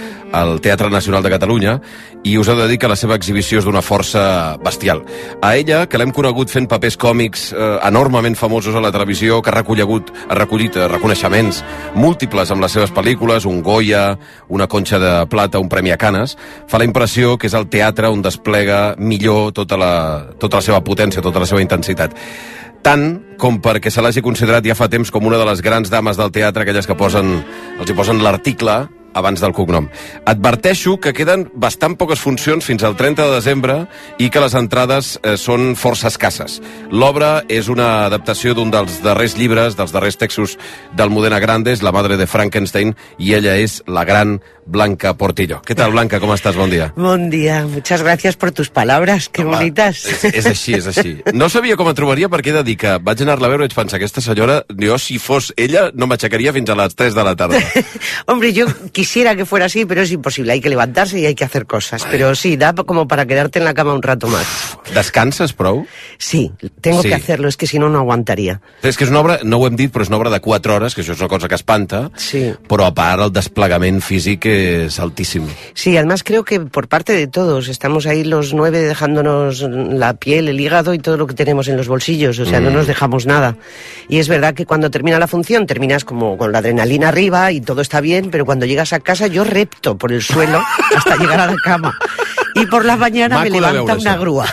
al Teatre Nacional de Catalunya, i us he de dir que la seva exhibició és d'una força bestial. A ella, que l'hem conegut fent papers còmics enormement famosos a la televisió, que ha recollit reconeixements múltiples amb les seves pel·lícules, un Goya, una Conxa de Plata, un Premi a Canes, fa la impressió que és el teatre on desplega millor tota la seva potència, tota la seva intensitat. Tant com perquè se l'hagi considerat ja fa temps com una de les grans dames del teatre, aquelles que els hi posen l'article abans del cognom. Adverteixo que queden bastant poques funcions fins al 30 de desembre i que les entrades són força escasses. L'obra és una adaptació d'un dels darrers llibres, dels darrers textos d'Almudena Grandes, La madre de Frankenstein, i ella és la gran Blanca Portillo. ¿Qué tal, Blanca? ¿Cómo estás? Bon dia. Bon dia. Muchas gracias por tus palabras. Qué bonitas. És així, és així. No sabia com et trobaria perquè he de dir que vaig anar-la a veure i vaig pensar, aquesta senyora, jo si fos ella no m'aixecaria fins a les 3 de la tarda. Hombre, yo quisiera que fuera así, pero es imposible. Hay que levantarse y hay que hacer cosas. Pero sí, da como para quedarte en la cama un rato más. Descanses prou? Sí, tengo que hacerlo, es que si no, no aguantaría. És que és una obra, no ho hem dit, però és una obra de 4 hores, que això és una cosa que espanta, però a part el desplegament físic es altísimo. Sí, además creo que por parte de todos, estamos ahí los 9 dejándonos la piel, el hígado y todo lo que tenemos en los bolsillos, o sea, no nos dejamos nada. Y es verdad que cuando termina la función, terminas como con la adrenalina arriba y todo está bien, pero cuando llegas a casa yo repto por el suelo hasta llegar a la cama. Y por la mañana me levanta una grúa.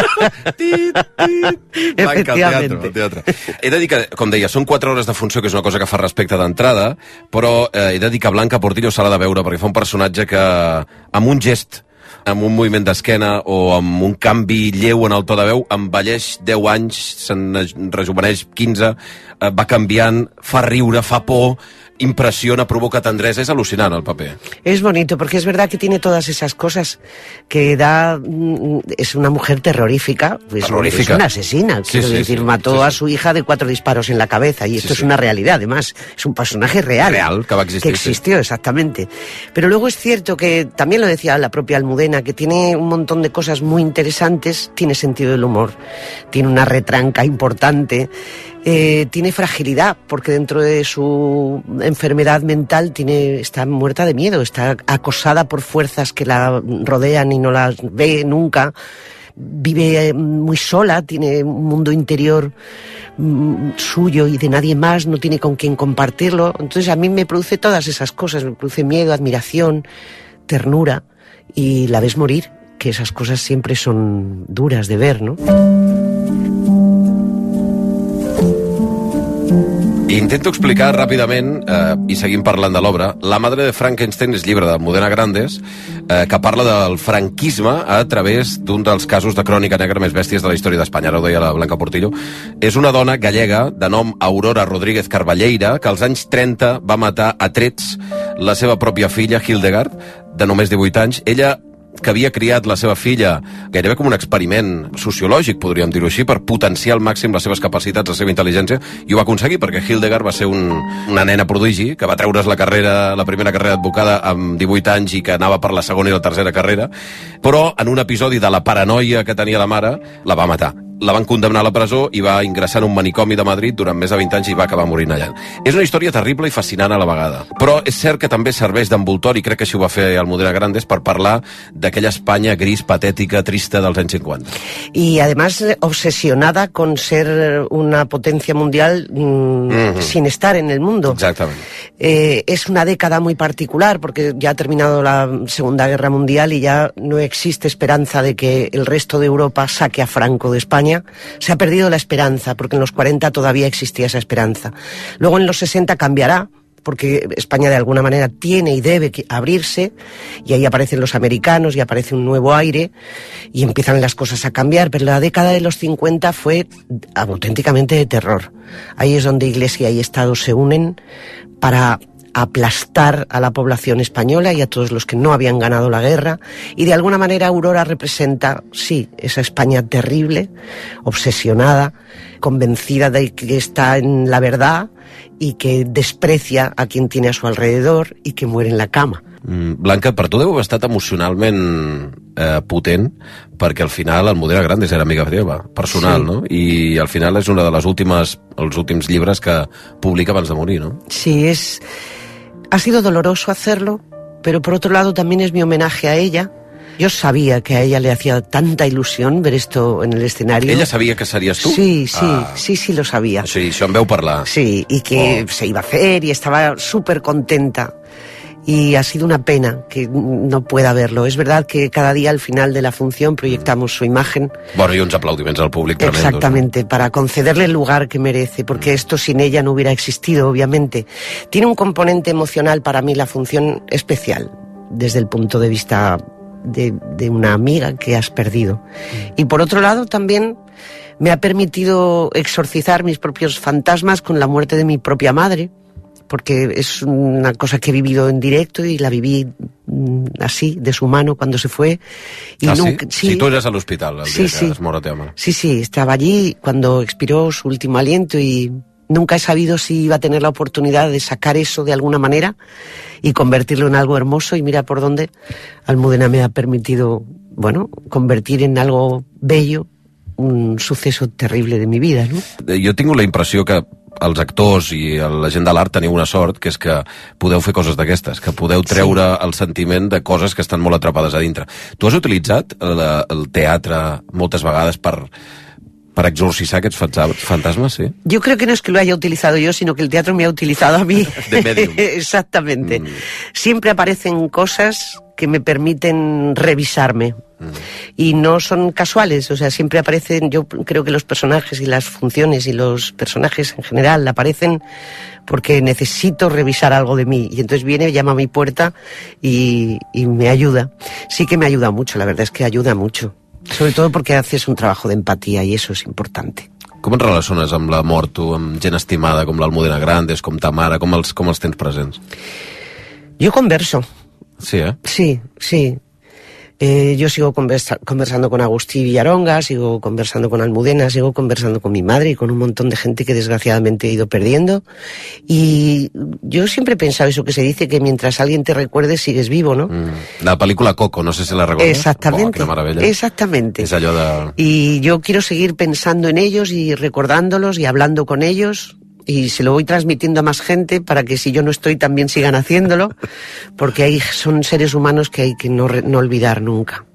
Efectivamente. Teatre. He de dir que, com deia, són 4 hores de funció, que és una cosa que fa respecte d'entrada, però he de dir que Blanca Portillo s'ha de veure, perquè fa un personatge que, amb un gest, amb un moviment d'esquena o amb un canvi lleu en el to de veu, envelleix 10 anys, se'n rejuveneix 15, va canviant, fa riure, fa por, impresiona, provoca tendresa, es alucinante el papel. Es bonito, porque es verdad que tiene todas esas cosas que da... Es una mujer terrorífica, es una asesina, quiero decir, mató a su hija de 4 disparos en la cabeza, y esto es una realidad, además, es un personaje real. Real, que va a existir. Que existió, exactamente. Pero luego es cierto que, también lo decía la propia Almudena, que tiene un montón de cosas muy interesantes, tiene sentido del humor, tiene una retranca importante, tiene fragilidad, porque dentro de su enfermedad mental está muerta de miedo, está acosada por fuerzas que la rodean y no las ve nunca, vive muy sola, tiene un mundo interior suyo y de nadie más, no tiene con quién compartirlo. Entonces a mí me produce todas esas cosas, me produce miedo, admiración, ternura, y la ves morir, que esas cosas siempre son duras de ver, ¿no? Intento explicar ràpidament, i seguim parlant de l'obra. La madre de Frankenstein és llibre d'Almudena Grandes, que parla del franquisme a través d'un dels casos de crònica negra més bèsties de la història d'Espanya. Ara ho deia la Blanca Portillo. És una dona gallega de nom Aurora Rodríguez Carballeira, que als anys 30 va matar a trets la seva pròpia filla, Hildegard, de només 18 anys. Ella, que havia criat la seva filla gairebé com un experiment sociològic, podríem dir-ho així, per potenciar al màxim les seves capacitats, la seva intel·ligència, i ho va aconseguir, perquè Hildegard va ser una nena prodigi, que va treure's la primera carrera d'advocada amb 18 anys i que anava per la segona i la tercera carrera, però en un episodi de la paranoia que tenia la mare, la va matar. La van condemnar a la presó i va ingressar en un manicomi de Madrid durant més de 20 anys i va acabar morint allà. És una història terrible i fascinant a la vegada. Però és cert que també serveix d'envoltori, crec que així ho va fer Almudena Grandes, per parlar d'aquella Espanya gris, patètica, trista dels anys 50. Y además obsesionada con ser una potencia mundial sin estar en el mundo. Exactamente. Es una década muy particular porque ya ha terminado la Segunda Guerra Mundial y ya no existe esperanza de que el resto de Europa saque a Franco de España. Se ha perdido la esperanza, porque en los 40 todavía existía esa esperanza. Luego en los 60 cambiará, porque España de alguna manera tiene y debe abrirse, y ahí aparecen los americanos y aparece un nuevo aire y empiezan las cosas a cambiar, pero la década de los 50 fue auténticamente de terror. Ahí es donde Iglesia y Estado se unen para aplastar a la población española y a todos los que no habían ganado la guerra, y de alguna manera Aurora representa, sí, esa España terrible, obsesionada, convencida de que está en la verdad y que desprecia a quien tiene a su alrededor y que muere en la cama. Blanca, per tu deu haver estat emocionalment potent, perquè al final Almudena Grandes era amiga teva, personal, sí. No? I al final és una de les els últims llibres que publica abans de morir, no? Sí, ha sido doloroso hacerlo, pero por otro lado también es mi homenaje a ella. Yo sabía que a ella le hacía tanta ilusión ver esto en el escenario. ¿Ella sabía que serías tú? Sí, sí lo sabía. Sí, això en veu parlar. Sí, y que se iba a hacer y estaba súper contenta. Y ha sido una pena que no pueda verlo. Es verdad que cada día al final de la función proyectamos su imagen. Bueno, y uns aplaudiments al públic tremendos. Exactamente, ¿no? Para concederle el lugar que merece, porque esto sin ella no hubiera existido, obviamente. Tiene un componente emocional para mí la función especial, desde el punto de vista de una amiga que has perdido. Y por otro lado también me ha permitido exorcizar mis propios fantasmas con la muerte de mi propia madre, porque es una cosa que he vivido en directo y la viví así, de su mano, cuando se fue. Y nunca, sí? Sí, tú eres al hospital el día que es mort la teva mare. Sí, estaba allí cuando expiró su último aliento y nunca he sabido si iba a tener la oportunidad de sacar eso de alguna manera y convertirlo en algo hermoso, y mira por dónde Almudena me ha permitido, bueno, convertir en algo bello un suceso terrible de mi vida, ¿no? Jo tinc la impressió que els actors i la gent de l'art teniu una sort, que és que podeu fer coses d'aquestes, que podeu treure el sentiment de coses que estan molt atrapades a dintre. Tu has utilitzat el teatre moltes vegades para exorcizar aquests fantasmas, ¿sí? Yo creo que no es que lo haya utilizado yo, sino que el teatro me ha utilizado a mí. De medium. Exactamente. Siempre aparecen cosas que me permiten revisarme. Y no son casuales, o sea, siempre aparecen, yo creo que los personajes y las funciones y los personajes en general aparecen porque necesito revisar algo de mí, y entonces viene, llama a mi puerta y me ayuda. Sí que me ayuda mucho, la verdad es que ayuda mucho, sobre todo porque haces un trabajo de empatía y eso es importante. Com et relaciones amb la mort, tu, amb gent estimada com l'Almudena Grandes, com ta mare, com els tens presents? Yo converso. Sí, ¿eh? Sí. Yo sigo conversando con Agustí Villaronga, sigo conversando con Almudena, sigo conversando con mi madre y con un montón de gente que desgraciadamente he ido perdiendo. Y yo siempre he pensado eso que se dice, que mientras alguien te recuerde sigues vivo, ¿no? La película Coco, no sé si la recuerdas. Exactamente. Quina meravella. Exactamente. És allò de... Y yo quiero seguir pensando en ellos y recordándolos y hablando con ellos. Y se lo voy transmitiendo a más gente para que si yo no estoy también sigan haciéndolo, porque son seres humanos que hay que no olvidar nunca.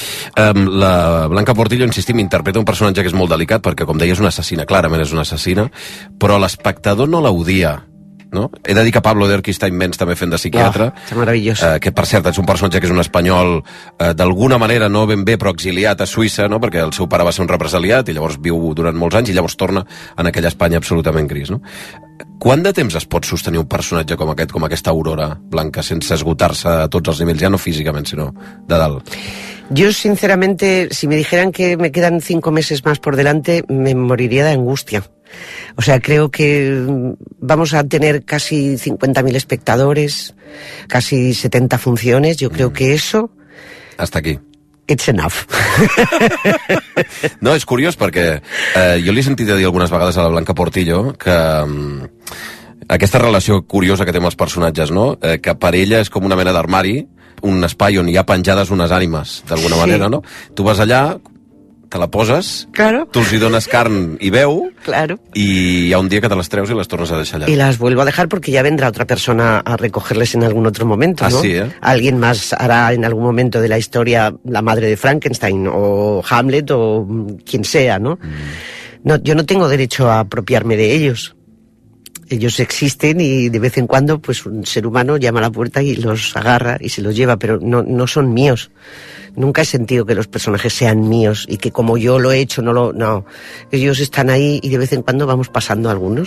La Blanca Portillo, insistim, interpreta un personatge que és molt delicat perquè, com deia, és una assassina, clarament és una assassina, però l'espectador no l'odia, no? He de dir que Pablo Derqui està immens també fent de psiquiatre, que per cert és un personatge que és un espanyol d'alguna manera no ben bé però exiliat a Suïssa, no? Perquè el seu pare va ser un represaliat i llavors viu durant molts anys i llavors torna en aquella Espanya absolutament gris, no? Quant de temps es pot sostenir un personatge com aquest, com aquesta Aurora, Blanca, sense esgotar-se a tots els nivells, ja no físicament sinó de dalt? Yo sinceramente, si me dijeran que me quedan 5 meses más por delante, me moriría de angustia. O sea, creo que vamos a tener casi 50.000 espectadores, casi 70 funciones. Yo creo que eso... Hasta aquí. It's enough. No, és curiós perquè jo li he sentit a dir algunes vegades a la Blanca Portillo que aquesta relació curiosa que té amb els personatges, no? Que per ella és com una mena d'armari, un espai on hi ha penjades unes ànimes, d'alguna manera, no? Tu vas allà, te la poses, tu els hi dones carn i veu, i hi ha un dia que te les treus i les tornes a deixar allà. Y las vuelvo a dejar porque ya vendrá otra persona a recogerles en algún otro momento, ¿no? Sí, ¿eh? Alguien más hará en algún momento de la historia la madre de Frankenstein, o Hamlet, o quien sea, ¿no? No, yo no tengo derecho a apropiarme de ellos. Ellos existen y de vez en cuando pues un ser humano llama a la puerta y los agarra y se los lleva, pero no son míos. Nunca he sentido que los personajes sean míos y que como yo lo he hecho, no. Ellos están ahí y de vez en cuando vamos pasando algunos.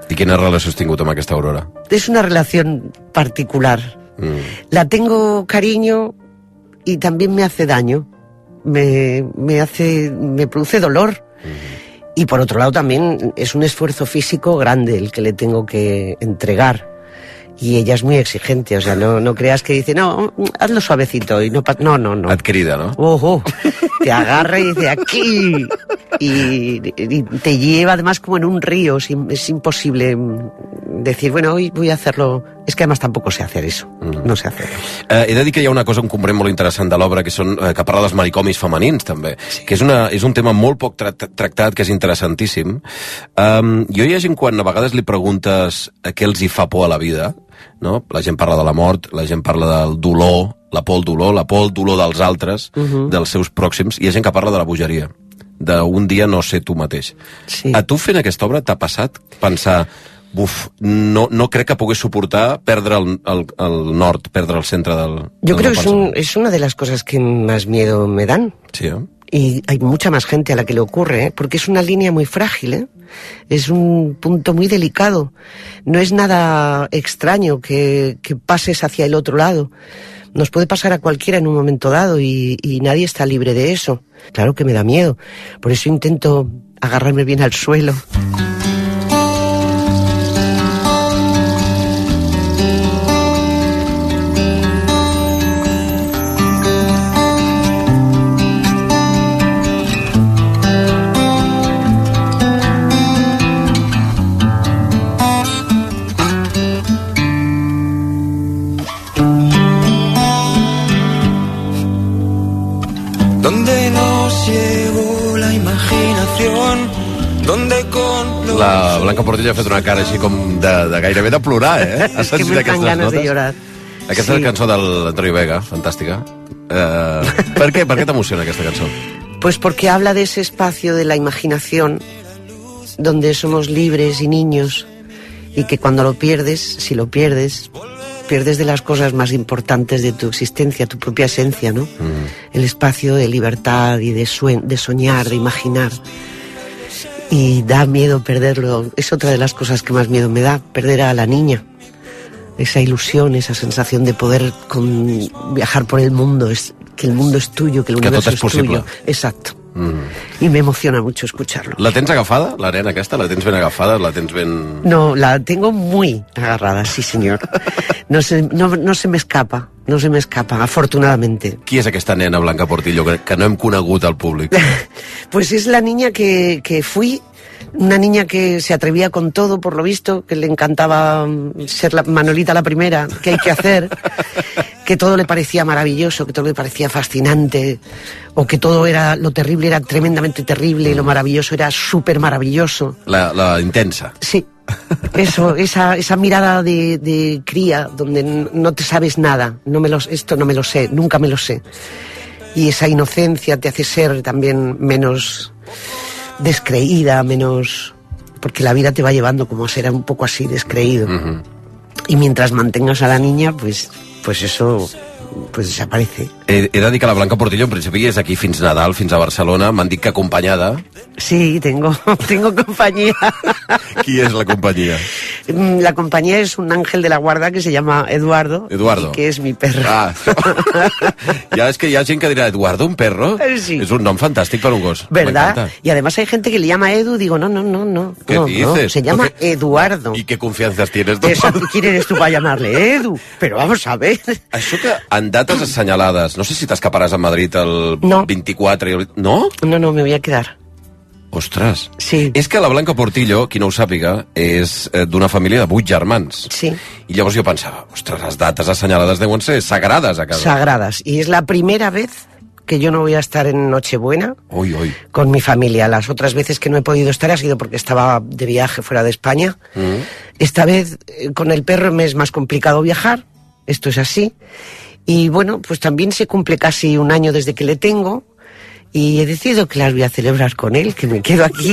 I quina relació has tingut amb aquesta Aurora? Es una relación particular. La tengo cariño y también me hace daño. Me produce dolor. Y por otro lado también es un esfuerzo físico grande el que le tengo que entregar. Y ella es muy exigente, o sea, no creas que dice, no, hazlo suavecito y no. Et crida, ¿no? Ojo, te agarra y dice, aquí. Y te lleva además como en un río, es imposible decir, bueno, hoy voy a hacerlo. És que además tampoco sé hacer eso, no sé hacerlo. He de dir que hi ha una cosa, un component molt interessant de l'obra, que parla dels manicomis femenins, també, que és un tema molt poc tractat, que és interessantíssim. Jo hi ha gent, quan a vegades li preguntes què els hi fa por a la vida, no? La gent parla de la mort, la gent parla del dolor, la por al dolor dels altres, dels seus pròxims, i hi ha gent que parla de la bogeria, d'un dia no ser tu mateix. Sí. A tu, fent aquesta obra, t'ha passat pensar, no crec que pogués suportar perdre el nord, perdre el centre del... Yo creo que es una de las cosas que más miedo me dan. Sí, ¿eh? Y hay mucha más gente a la que le ocurre, porque es una línea muy frágil, es un punto muy delicado. No es nada extraño que pases hacia el otro lado. Nos puede pasar a cualquiera en un momento dado y nadie está libre de eso. Claro que me da miedo. Por eso intento agarrarme bien al suelo. La Blanca Portillo ha fet una cara així com de gairebé de plorar, eh? Es que me dan ganas de llorar. Aquesta és la cançó de l'Antonio Vega, fantàstica. Per què t'emociona aquesta cançó? Pues porque habla de ese espacio de la imaginación donde somos libres y niños y que cuando lo pierdes, si lo pierdes de las cosas más importantes de tu existencia, tu propia esencia, ¿no? El espacio de libertad y de soñar, de imaginar. Y da miedo perderlo. Es otra de las cosas que más miedo me da, perder a la niña. Esa ilusión, esa sensación de poder viajar por el mundo, que el mundo es tuyo, que el universo es tuyo. Exacto. Y me emociona mucho escucharlo. La tens agafada, la nena aquesta? La tens ben agafada? La tens ben... No, la tengo muy agarrada, sí señor. No se me escapa, afortunadamente. Qui és aquesta nena Blanca Portillo que no hem conegut al públic? Pues es la niña que fui, una niña que se atrevía con todo, por lo visto, que le encantaba ser la Manolita la primera, que hay que hacer, que todo le parecía maravilloso, que todo le parecía fascinante, o que todo lo terrible era tremendamente terrible y lo maravilloso era súper maravilloso. La intensa. Sí. Eso, esa mirada de cría, donde no te sabes nada, esto no me lo sé, nunca me lo sé. Y esa inocencia te hace ser también menos descreída, porque la vida te va llevando como a ser un poco así, descreído. Y mientras mantengas a la niña, pues eso desaparece. He de dir que la Blanca Portillo en principi és aquí fins Nadal, fins a Barcelona. M'han dit que acompanyada. Sí, tengo compañía. Qui és la companyia? La compañía es un ángel de la guarda que se llama Eduardo. Eduardo. Y que es mi perro. Ah. Ja és que hi ha gent que dirà, Eduardo, un perro? Sí. És un nom fantàstic per un gos. ¿Verdad? Y además hay gente que le llama Edu, digo, no. ¿Qué dices? No, se llama Eduardo. ¿Y qué confianzas tienes? ¿Quién eres tú para llamarle Edu? Pero vamos a ver. Això que en dates assenyalades, no sé si t'escaparàs a Madrid el 24 i el... No? No, me voy a quedar. Ostres. Sí. És que la Blanca Portillo, qui no ho sàpiga, és d'una família de 8 germans. Sí. I llavors jo pensava, ostres, les dates assenyalades deuen ser sagrades a casa. Sagradas. Y es la primera vez que yo no voy a estar en Nochebuena con mi familia. Las otras veces que no he podido estar ha sido porque estaba de viaje fuera de España. Esta vez con el perro me es más complicado viajar. Esto es así. Y bueno, pues también se cumple casi un año desde que le tengo y he decidido que las voy a celebrar con él, que me quedo aquí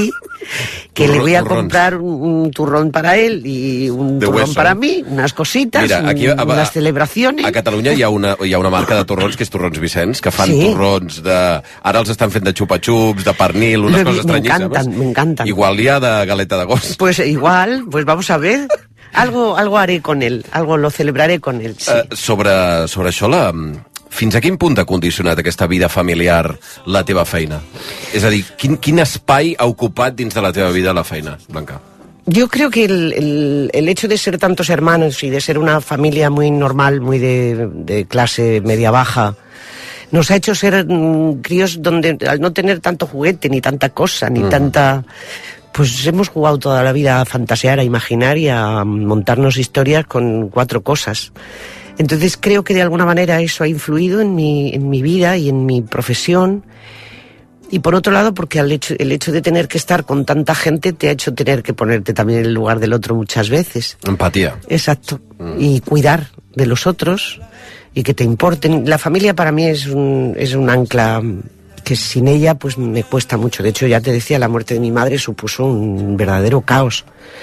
que le voy a comprar un turrón para él y un turrón para mí, unas cositas, mira, aquí, unas celebraciones. A Catalunya hi ha una marca de torrons que és Torrons Vicenç, que fan torrons de... Ara els estan fent de xupa-xups, de pernil, unes coses estranyíssimes. Me encantan. Igual hi ha de galeta de gos. Pues igual, pues vamos a ver. Algo haré con él, algo lo celebraré con él, sí. Sobre això, fins a quin punt ha condicionat aquesta vida familiar la teva feina? És a dir, quin espai ha ocupat dins de la teva vida la feina, Blanca? Yo creo que el hecho de ser tantos hermanos y de ser una familia muy normal, muy de clase media-baja, nos ha hecho ser críos donde al no tener tanto juguete, ni tanta cosa, ni tanta... Pues hemos jugado toda la vida a fantasear, a imaginar y a montarnos historias con 4 cosas. Entonces creo que de alguna manera eso ha influido en mi vida y en mi profesión. Y por otro lado, porque el hecho de tener que estar con tanta gente te ha hecho tener que ponerte también en el lugar del otro muchas veces. Empatía. Exacto. Y cuidar de los otros y que te importen. La familia para mí es un ancla que sin ella pues me cuesta mucho. De hecho, ya te decía, la muerte de mi madre supuso un verdadero caos.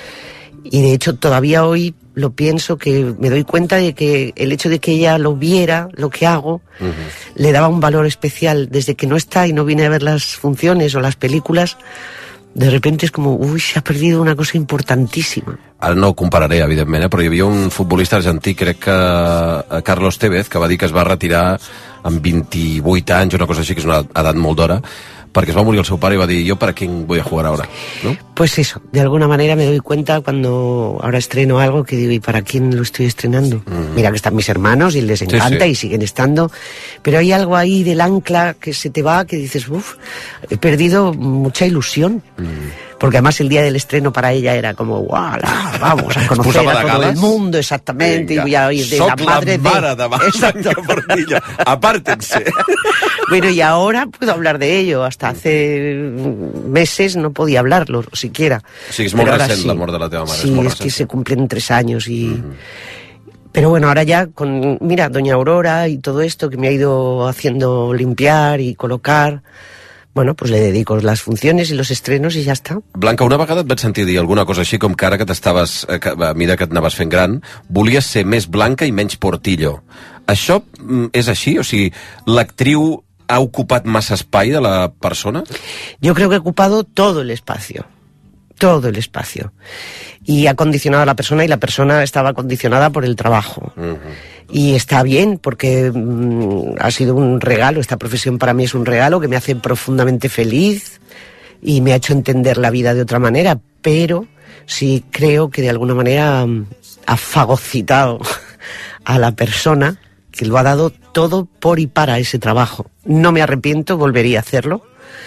Y de hecho todavía hoy lo pienso, que me doy cuenta de que el hecho de que ella lo viera, lo que hago, le daba un valor especial. Desde que no está y no viene a ver las funciones o las películas, de repente és com, se ha perdido una cosa importantíssima. Ara no ho compararé, evidentment, però hi havia un futbolista argentí, crec que Carlos Tevez, que va dir que es va retirar amb 28 anys, una cosa així, que és una edat molt d'hora, perquè es va morir el seu pare i va dir, yo para quién voy a jugar ahora, ¿no? Pues eso, de alguna manera me doy cuenta cuando ahora estreno algo que digo, ¿y para quién lo estoy estrenando? Mira que están mis hermanos y les encanta y siguen estando, pero hay algo ahí del ancla que se te va, que dices, he perdido mucha ilusión. Porque además el día del estreno para ella era como, ¡wala! Vamos a conocer a todo el mundo, exactamente, Venga. Y voy a oír de Soc la madre de Blanca Portillo. Apártense. Bueno, y ahora puedo hablar de ello. Hasta hace meses no podía hablarlo, siquiera. Sí, es muy recent la mort de la teva mare. Sí, es que se cumplen 3 años y... Pero bueno, ahora ya con, mira, Doña Aurora y todo esto que me ha ido haciendo limpiar y colocar... Bueno, pues le dedico las funciones y los estrenos i ja està. Blanca, una vegada et vaig sentir dir alguna cosa així com que ara que t'estaves, a mesura que et anaves fent gran, volies ser més Blanca i menys Portillo. Això és així? O sigui, l'actriu ha ocupat massa espai de la persona? Yo creo que he ocupado todo el espacio. Todo el espacio. Y ha condicionado a la persona y la persona estaba condicionada por el trabajo. Y está bien porque ha sido un regalo, esta profesión para mí es un regalo que me hace profundamente feliz y me ha hecho entender la vida de otra manera, pero sí creo que de alguna manera ha fagocitado a la persona que lo ha dado todo por y para ese trabajo. No me arrepiento, volvería a hacerlo.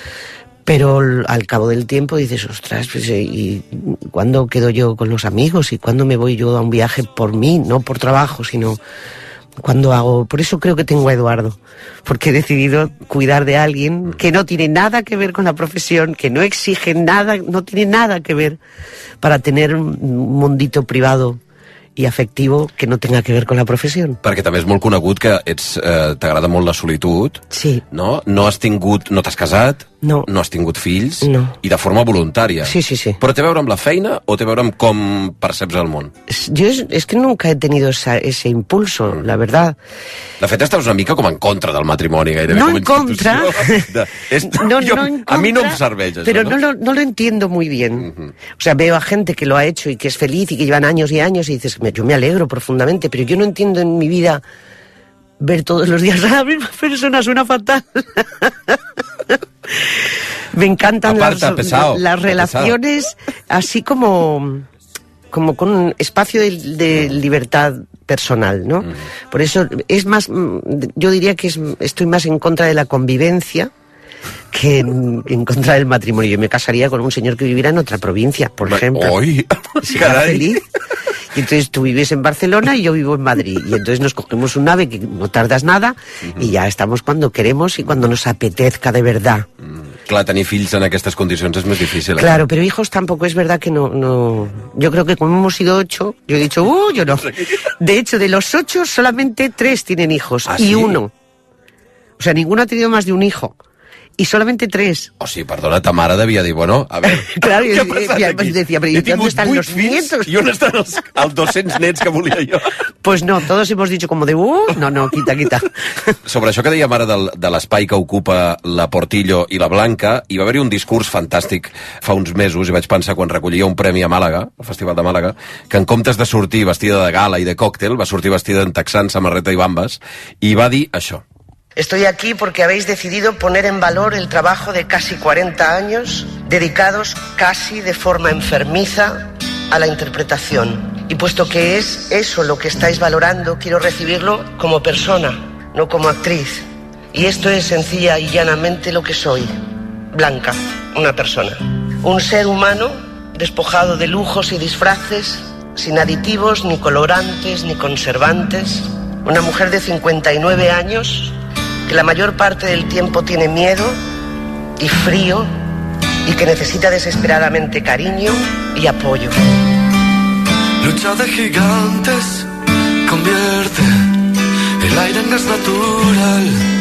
Pero al cabo del tiempo dices, ostras, pues, ¿y cuándo quedo yo con los amigos? ¿Y cuándo me voy yo a un viaje por mí? No por trabajo, sino cuando hago... Por eso creo que tengo a Eduardo, porque he decidido cuidar de alguien que no tiene nada que ver con la profesión, que no exige nada, no tiene nada que ver para tener un mundito privado i afectivo que no tenga que ver con la professió. Perquè també és molt conegut que t'agrada molt la solitud, sí. No t'has casat, no has tingut fills, i de forma voluntària. Sí, sí, sí. Però té a veure amb la feina o té a veure amb com perceps el món? Yo es que nunca he tenido ese impulso, la verdad. De fet, estaves una mica com en contra del matrimoni, gairebé. No en contra. No en contra. A mi no em serveix això. Pero no lo entiendo muy bien. O sea, veo a gente que lo ha hecho y que es feliz y que llevan años y años y dices, yo me alegro profundamente, pero yo no entiendo en mi vida ver todos los días a la misma persona, suena fatal. Me encantan las relaciones así como con un espacio de libertad personal, ¿no? Por eso es más, yo diría que estoy más en contra de la convivencia que en contra del matrimonio. Yo me casaría con un señor que viviera en otra provincia, por ejemplo. ¡Ay! Sería feliz. Y entonces tú vives en Barcelona y yo vivo en Madrid. Y entonces nos cogemos un ave que no tardas nada y ya estamos cuando queremos y cuando nos apetezca de verdad. Clar, tenir fills en aquestes condicions és més difícil. Claro, pero hijos tampoco es verdad que no... Yo creo que como hemos sido 8, yo he dicho, yo no. De hecho, de los 8, solamente 3 tienen hijos. ¿Ah, y sí? 1. O sea, ninguno ha tenido más de un hijo. y solamente 3. O sigui, perdona, ta mare devia dir, bueno, a veure... Claro, què ha passat aquí? Decía, pero ¿dónde están los nietos? I on estan els 200 nets que volia jo? Pues no, todos hemos dicho como de, no, quita. Sobre això que dèiem ara de l'espai que ocupa la Portillo i la Blanca, hi va haver-hi un discurs fantàstic fa uns mesos, i vaig pensar quan recollia un premi a Màlaga, al Festival de Màlaga, que en comptes de sortir vestida de gala i de còctel, va sortir vestida en texans, samarreta i bambes, i va dir això. Estoy aquí porque habéis decidido poner en valor el trabajo de casi 40 años dedicados casi de forma enfermiza a la interpretación. Y puesto que es eso lo que estáis valorando, quiero recibirlo como persona, no como actriz. Y esto es sencilla y llanamente lo que soy. Blanca, una persona. Un ser humano despojado de lujos y disfraces, sin aditivos, ni colorantes, ni conservantes. Una mujer de 59 años que la mayor parte del tiempo tiene miedo y frío y que necesita desesperadamente cariño y apoyo. Lucha de gigantes convierte el aire en gas natural.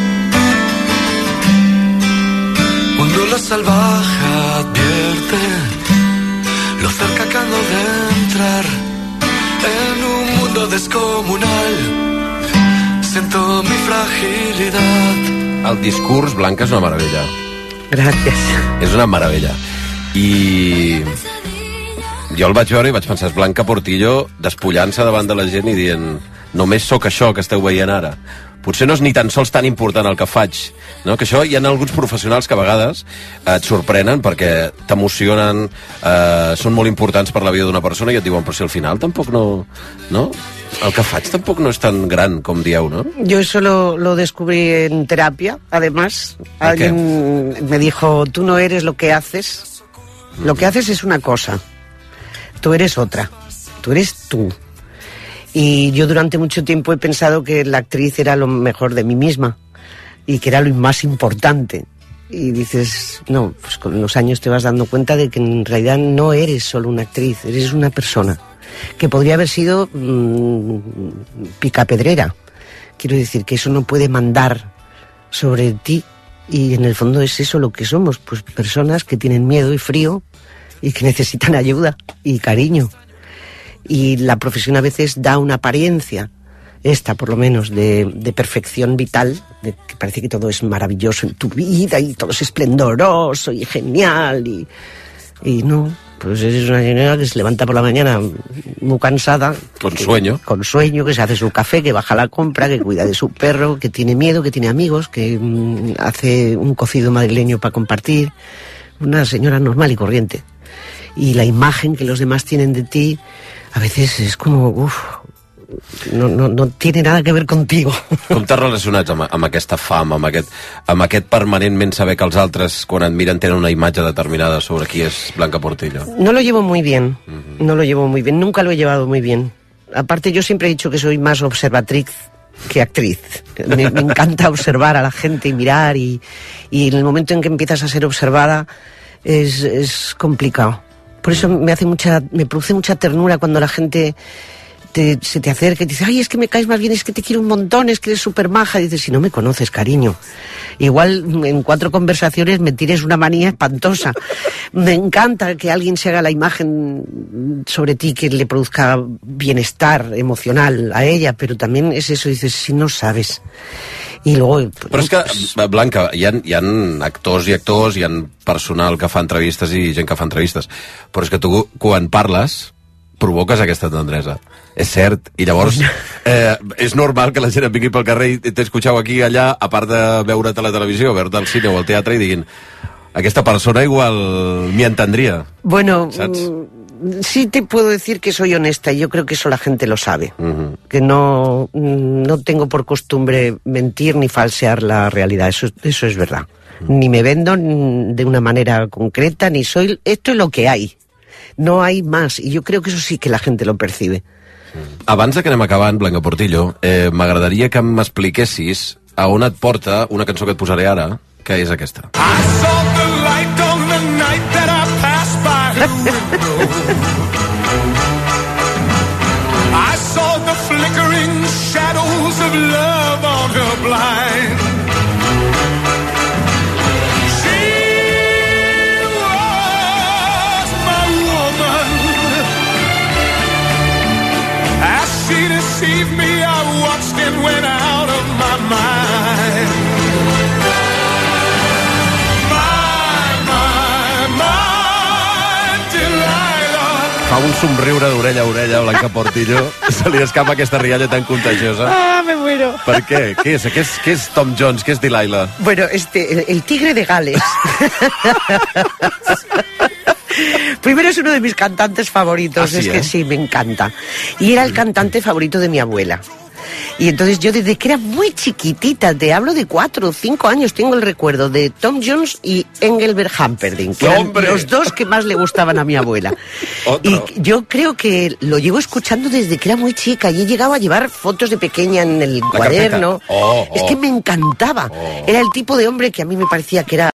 Un duelo salvaje advierte lo cerca que ando de entrar en un mundo descomunal. Siento mi fragilidad. El discurs, Blanca, és una meravella. Gràcies. És una meravella. I jo el vaig veure i vaig pensar, és Blanca Portillo despullant-se davant de la gent i dient, només sóc això que esteu veient ara. Potser no és ni tan sols tan important el que faig, no? Que això hi ha alguns professionals que a vegades et sorprenen perquè t'emocionen, són molt importants per la vida d'una persona i et diuen, però si al final tampoc no... El que faig tampoc no és tan gran com dieu, ¿no? Yo eso lo descubrí en terapia, además. Alguien me dijo, tú no eres lo que haces. Lo que haces es una cosa. Tú eres otra. Tú eres tú. Y yo durante mucho tiempo he pensado que la actriz era lo mejor de mí misma y que era lo más importante. Y dices, no, pues con los años te vas dando cuenta de que en realidad no eres solo una actriz, eres una persona que podría haber sido picapedrera. Quiero decir que eso no puede mandar sobre ti y en el fondo es eso lo que somos, pues personas que tienen miedo y frío y que necesitan ayuda y cariño. Y la profesión a veces da una apariencia, esta por lo menos, de perfección vital, de que parece que todo es maravilloso en tu vida y todo es esplendoroso y genial y no, pues es una señora que se levanta por la mañana muy cansada. Con sueño. Con sueño, que se hace su café, que baja la compra, que cuida de su perro, que tiene miedo, que tiene amigos, que hace un cocido madrileño para compartir. Una señora normal y corriente. Y la imagen que los demás tienen de ti a veces és com, no tiene nada que ver contigo. Com t'has relacionat amb aquesta fama, amb aquest permanentment saber que els altres, quan et miren, tenen una imatge determinada sobre qui és Blanca Portillo? No lo llevo muy bien, no lo llevo muy bien, nunca lo he llevado muy bien. Aparte, yo siempre he dicho que soy más observatriz que actriz. Me encanta observar a la gente y mirar, y en el momento en que empiezas a ser observada es complicado. Por eso me produce mucha ternura cuando la gente se te acerca y te dice, ay, es que me caes más bien, es que te quiero un montón, es que eres súper maja. Y dices, si no me conoces, cariño. Igual en 4 conversaciones me tires una manía espantosa. Me encanta que alguien se haga la imagen sobre ti que le produzca bienestar emocional a ella, pero también es eso, dices, si no sabes. I luego, però és que, Blanca, hi ha actors i actors, hi ha personal que fa entrevistes i gent que fa entrevistes, però és que tu, quan parles, provoques aquesta tendresa. És cert, i llavors és normal que la gent et vingui pel carrer i t'escolteu aquí i allà, a part de veure't a la televisió, veure-te al cine o al teatre, i diguin, aquesta persona igual m'hi entendria. Bueno, saps? Sí te puedo decir que soy honesta y yo creo que eso la gente lo sabe. Que no tengo por costumbre mentir ni falsear la realidad, eso es verdad. Ni me vendo de una manera concreta, ni soy... Esto es lo que hay. No hay más, y yo creo que eso sí que la gente lo percibe. Abans de que anem acabant, Blanca Portillo, m'agradaria que m'expliquessis a on et porta una cançó que et posaré ara, que és aquesta. I saw the light on the night that I passed by her window. I saw the flickering shadows of love on her blind. believe me, I watched and went out of my mind. My Delilah. Fa un somriure d'orella a orella, Blanca Portillo. Se li escapa aquesta rialla tan contagiosa. Ah, me muero. Per què? Què és Tom Jones? Què és Delilah? Bueno, el tigre de Gales. Primero, es uno de mis cantantes favoritos. ¿Ah, sí, que sí, me encanta. Y era el cantante favorito de mi abuela. Y entonces yo desde que era muy chiquitita, te hablo de 4 o 5 años, tengo el recuerdo de Tom Jones y Engelbert Humperdinck, que eran los dos que más le gustaban a mi abuela. Y yo creo que lo llevo escuchando desde que era muy chica y he llegado a llevar fotos de pequeña en el cuaderno. Es que me encantaba. Era el tipo de hombre que a mí me parecía que era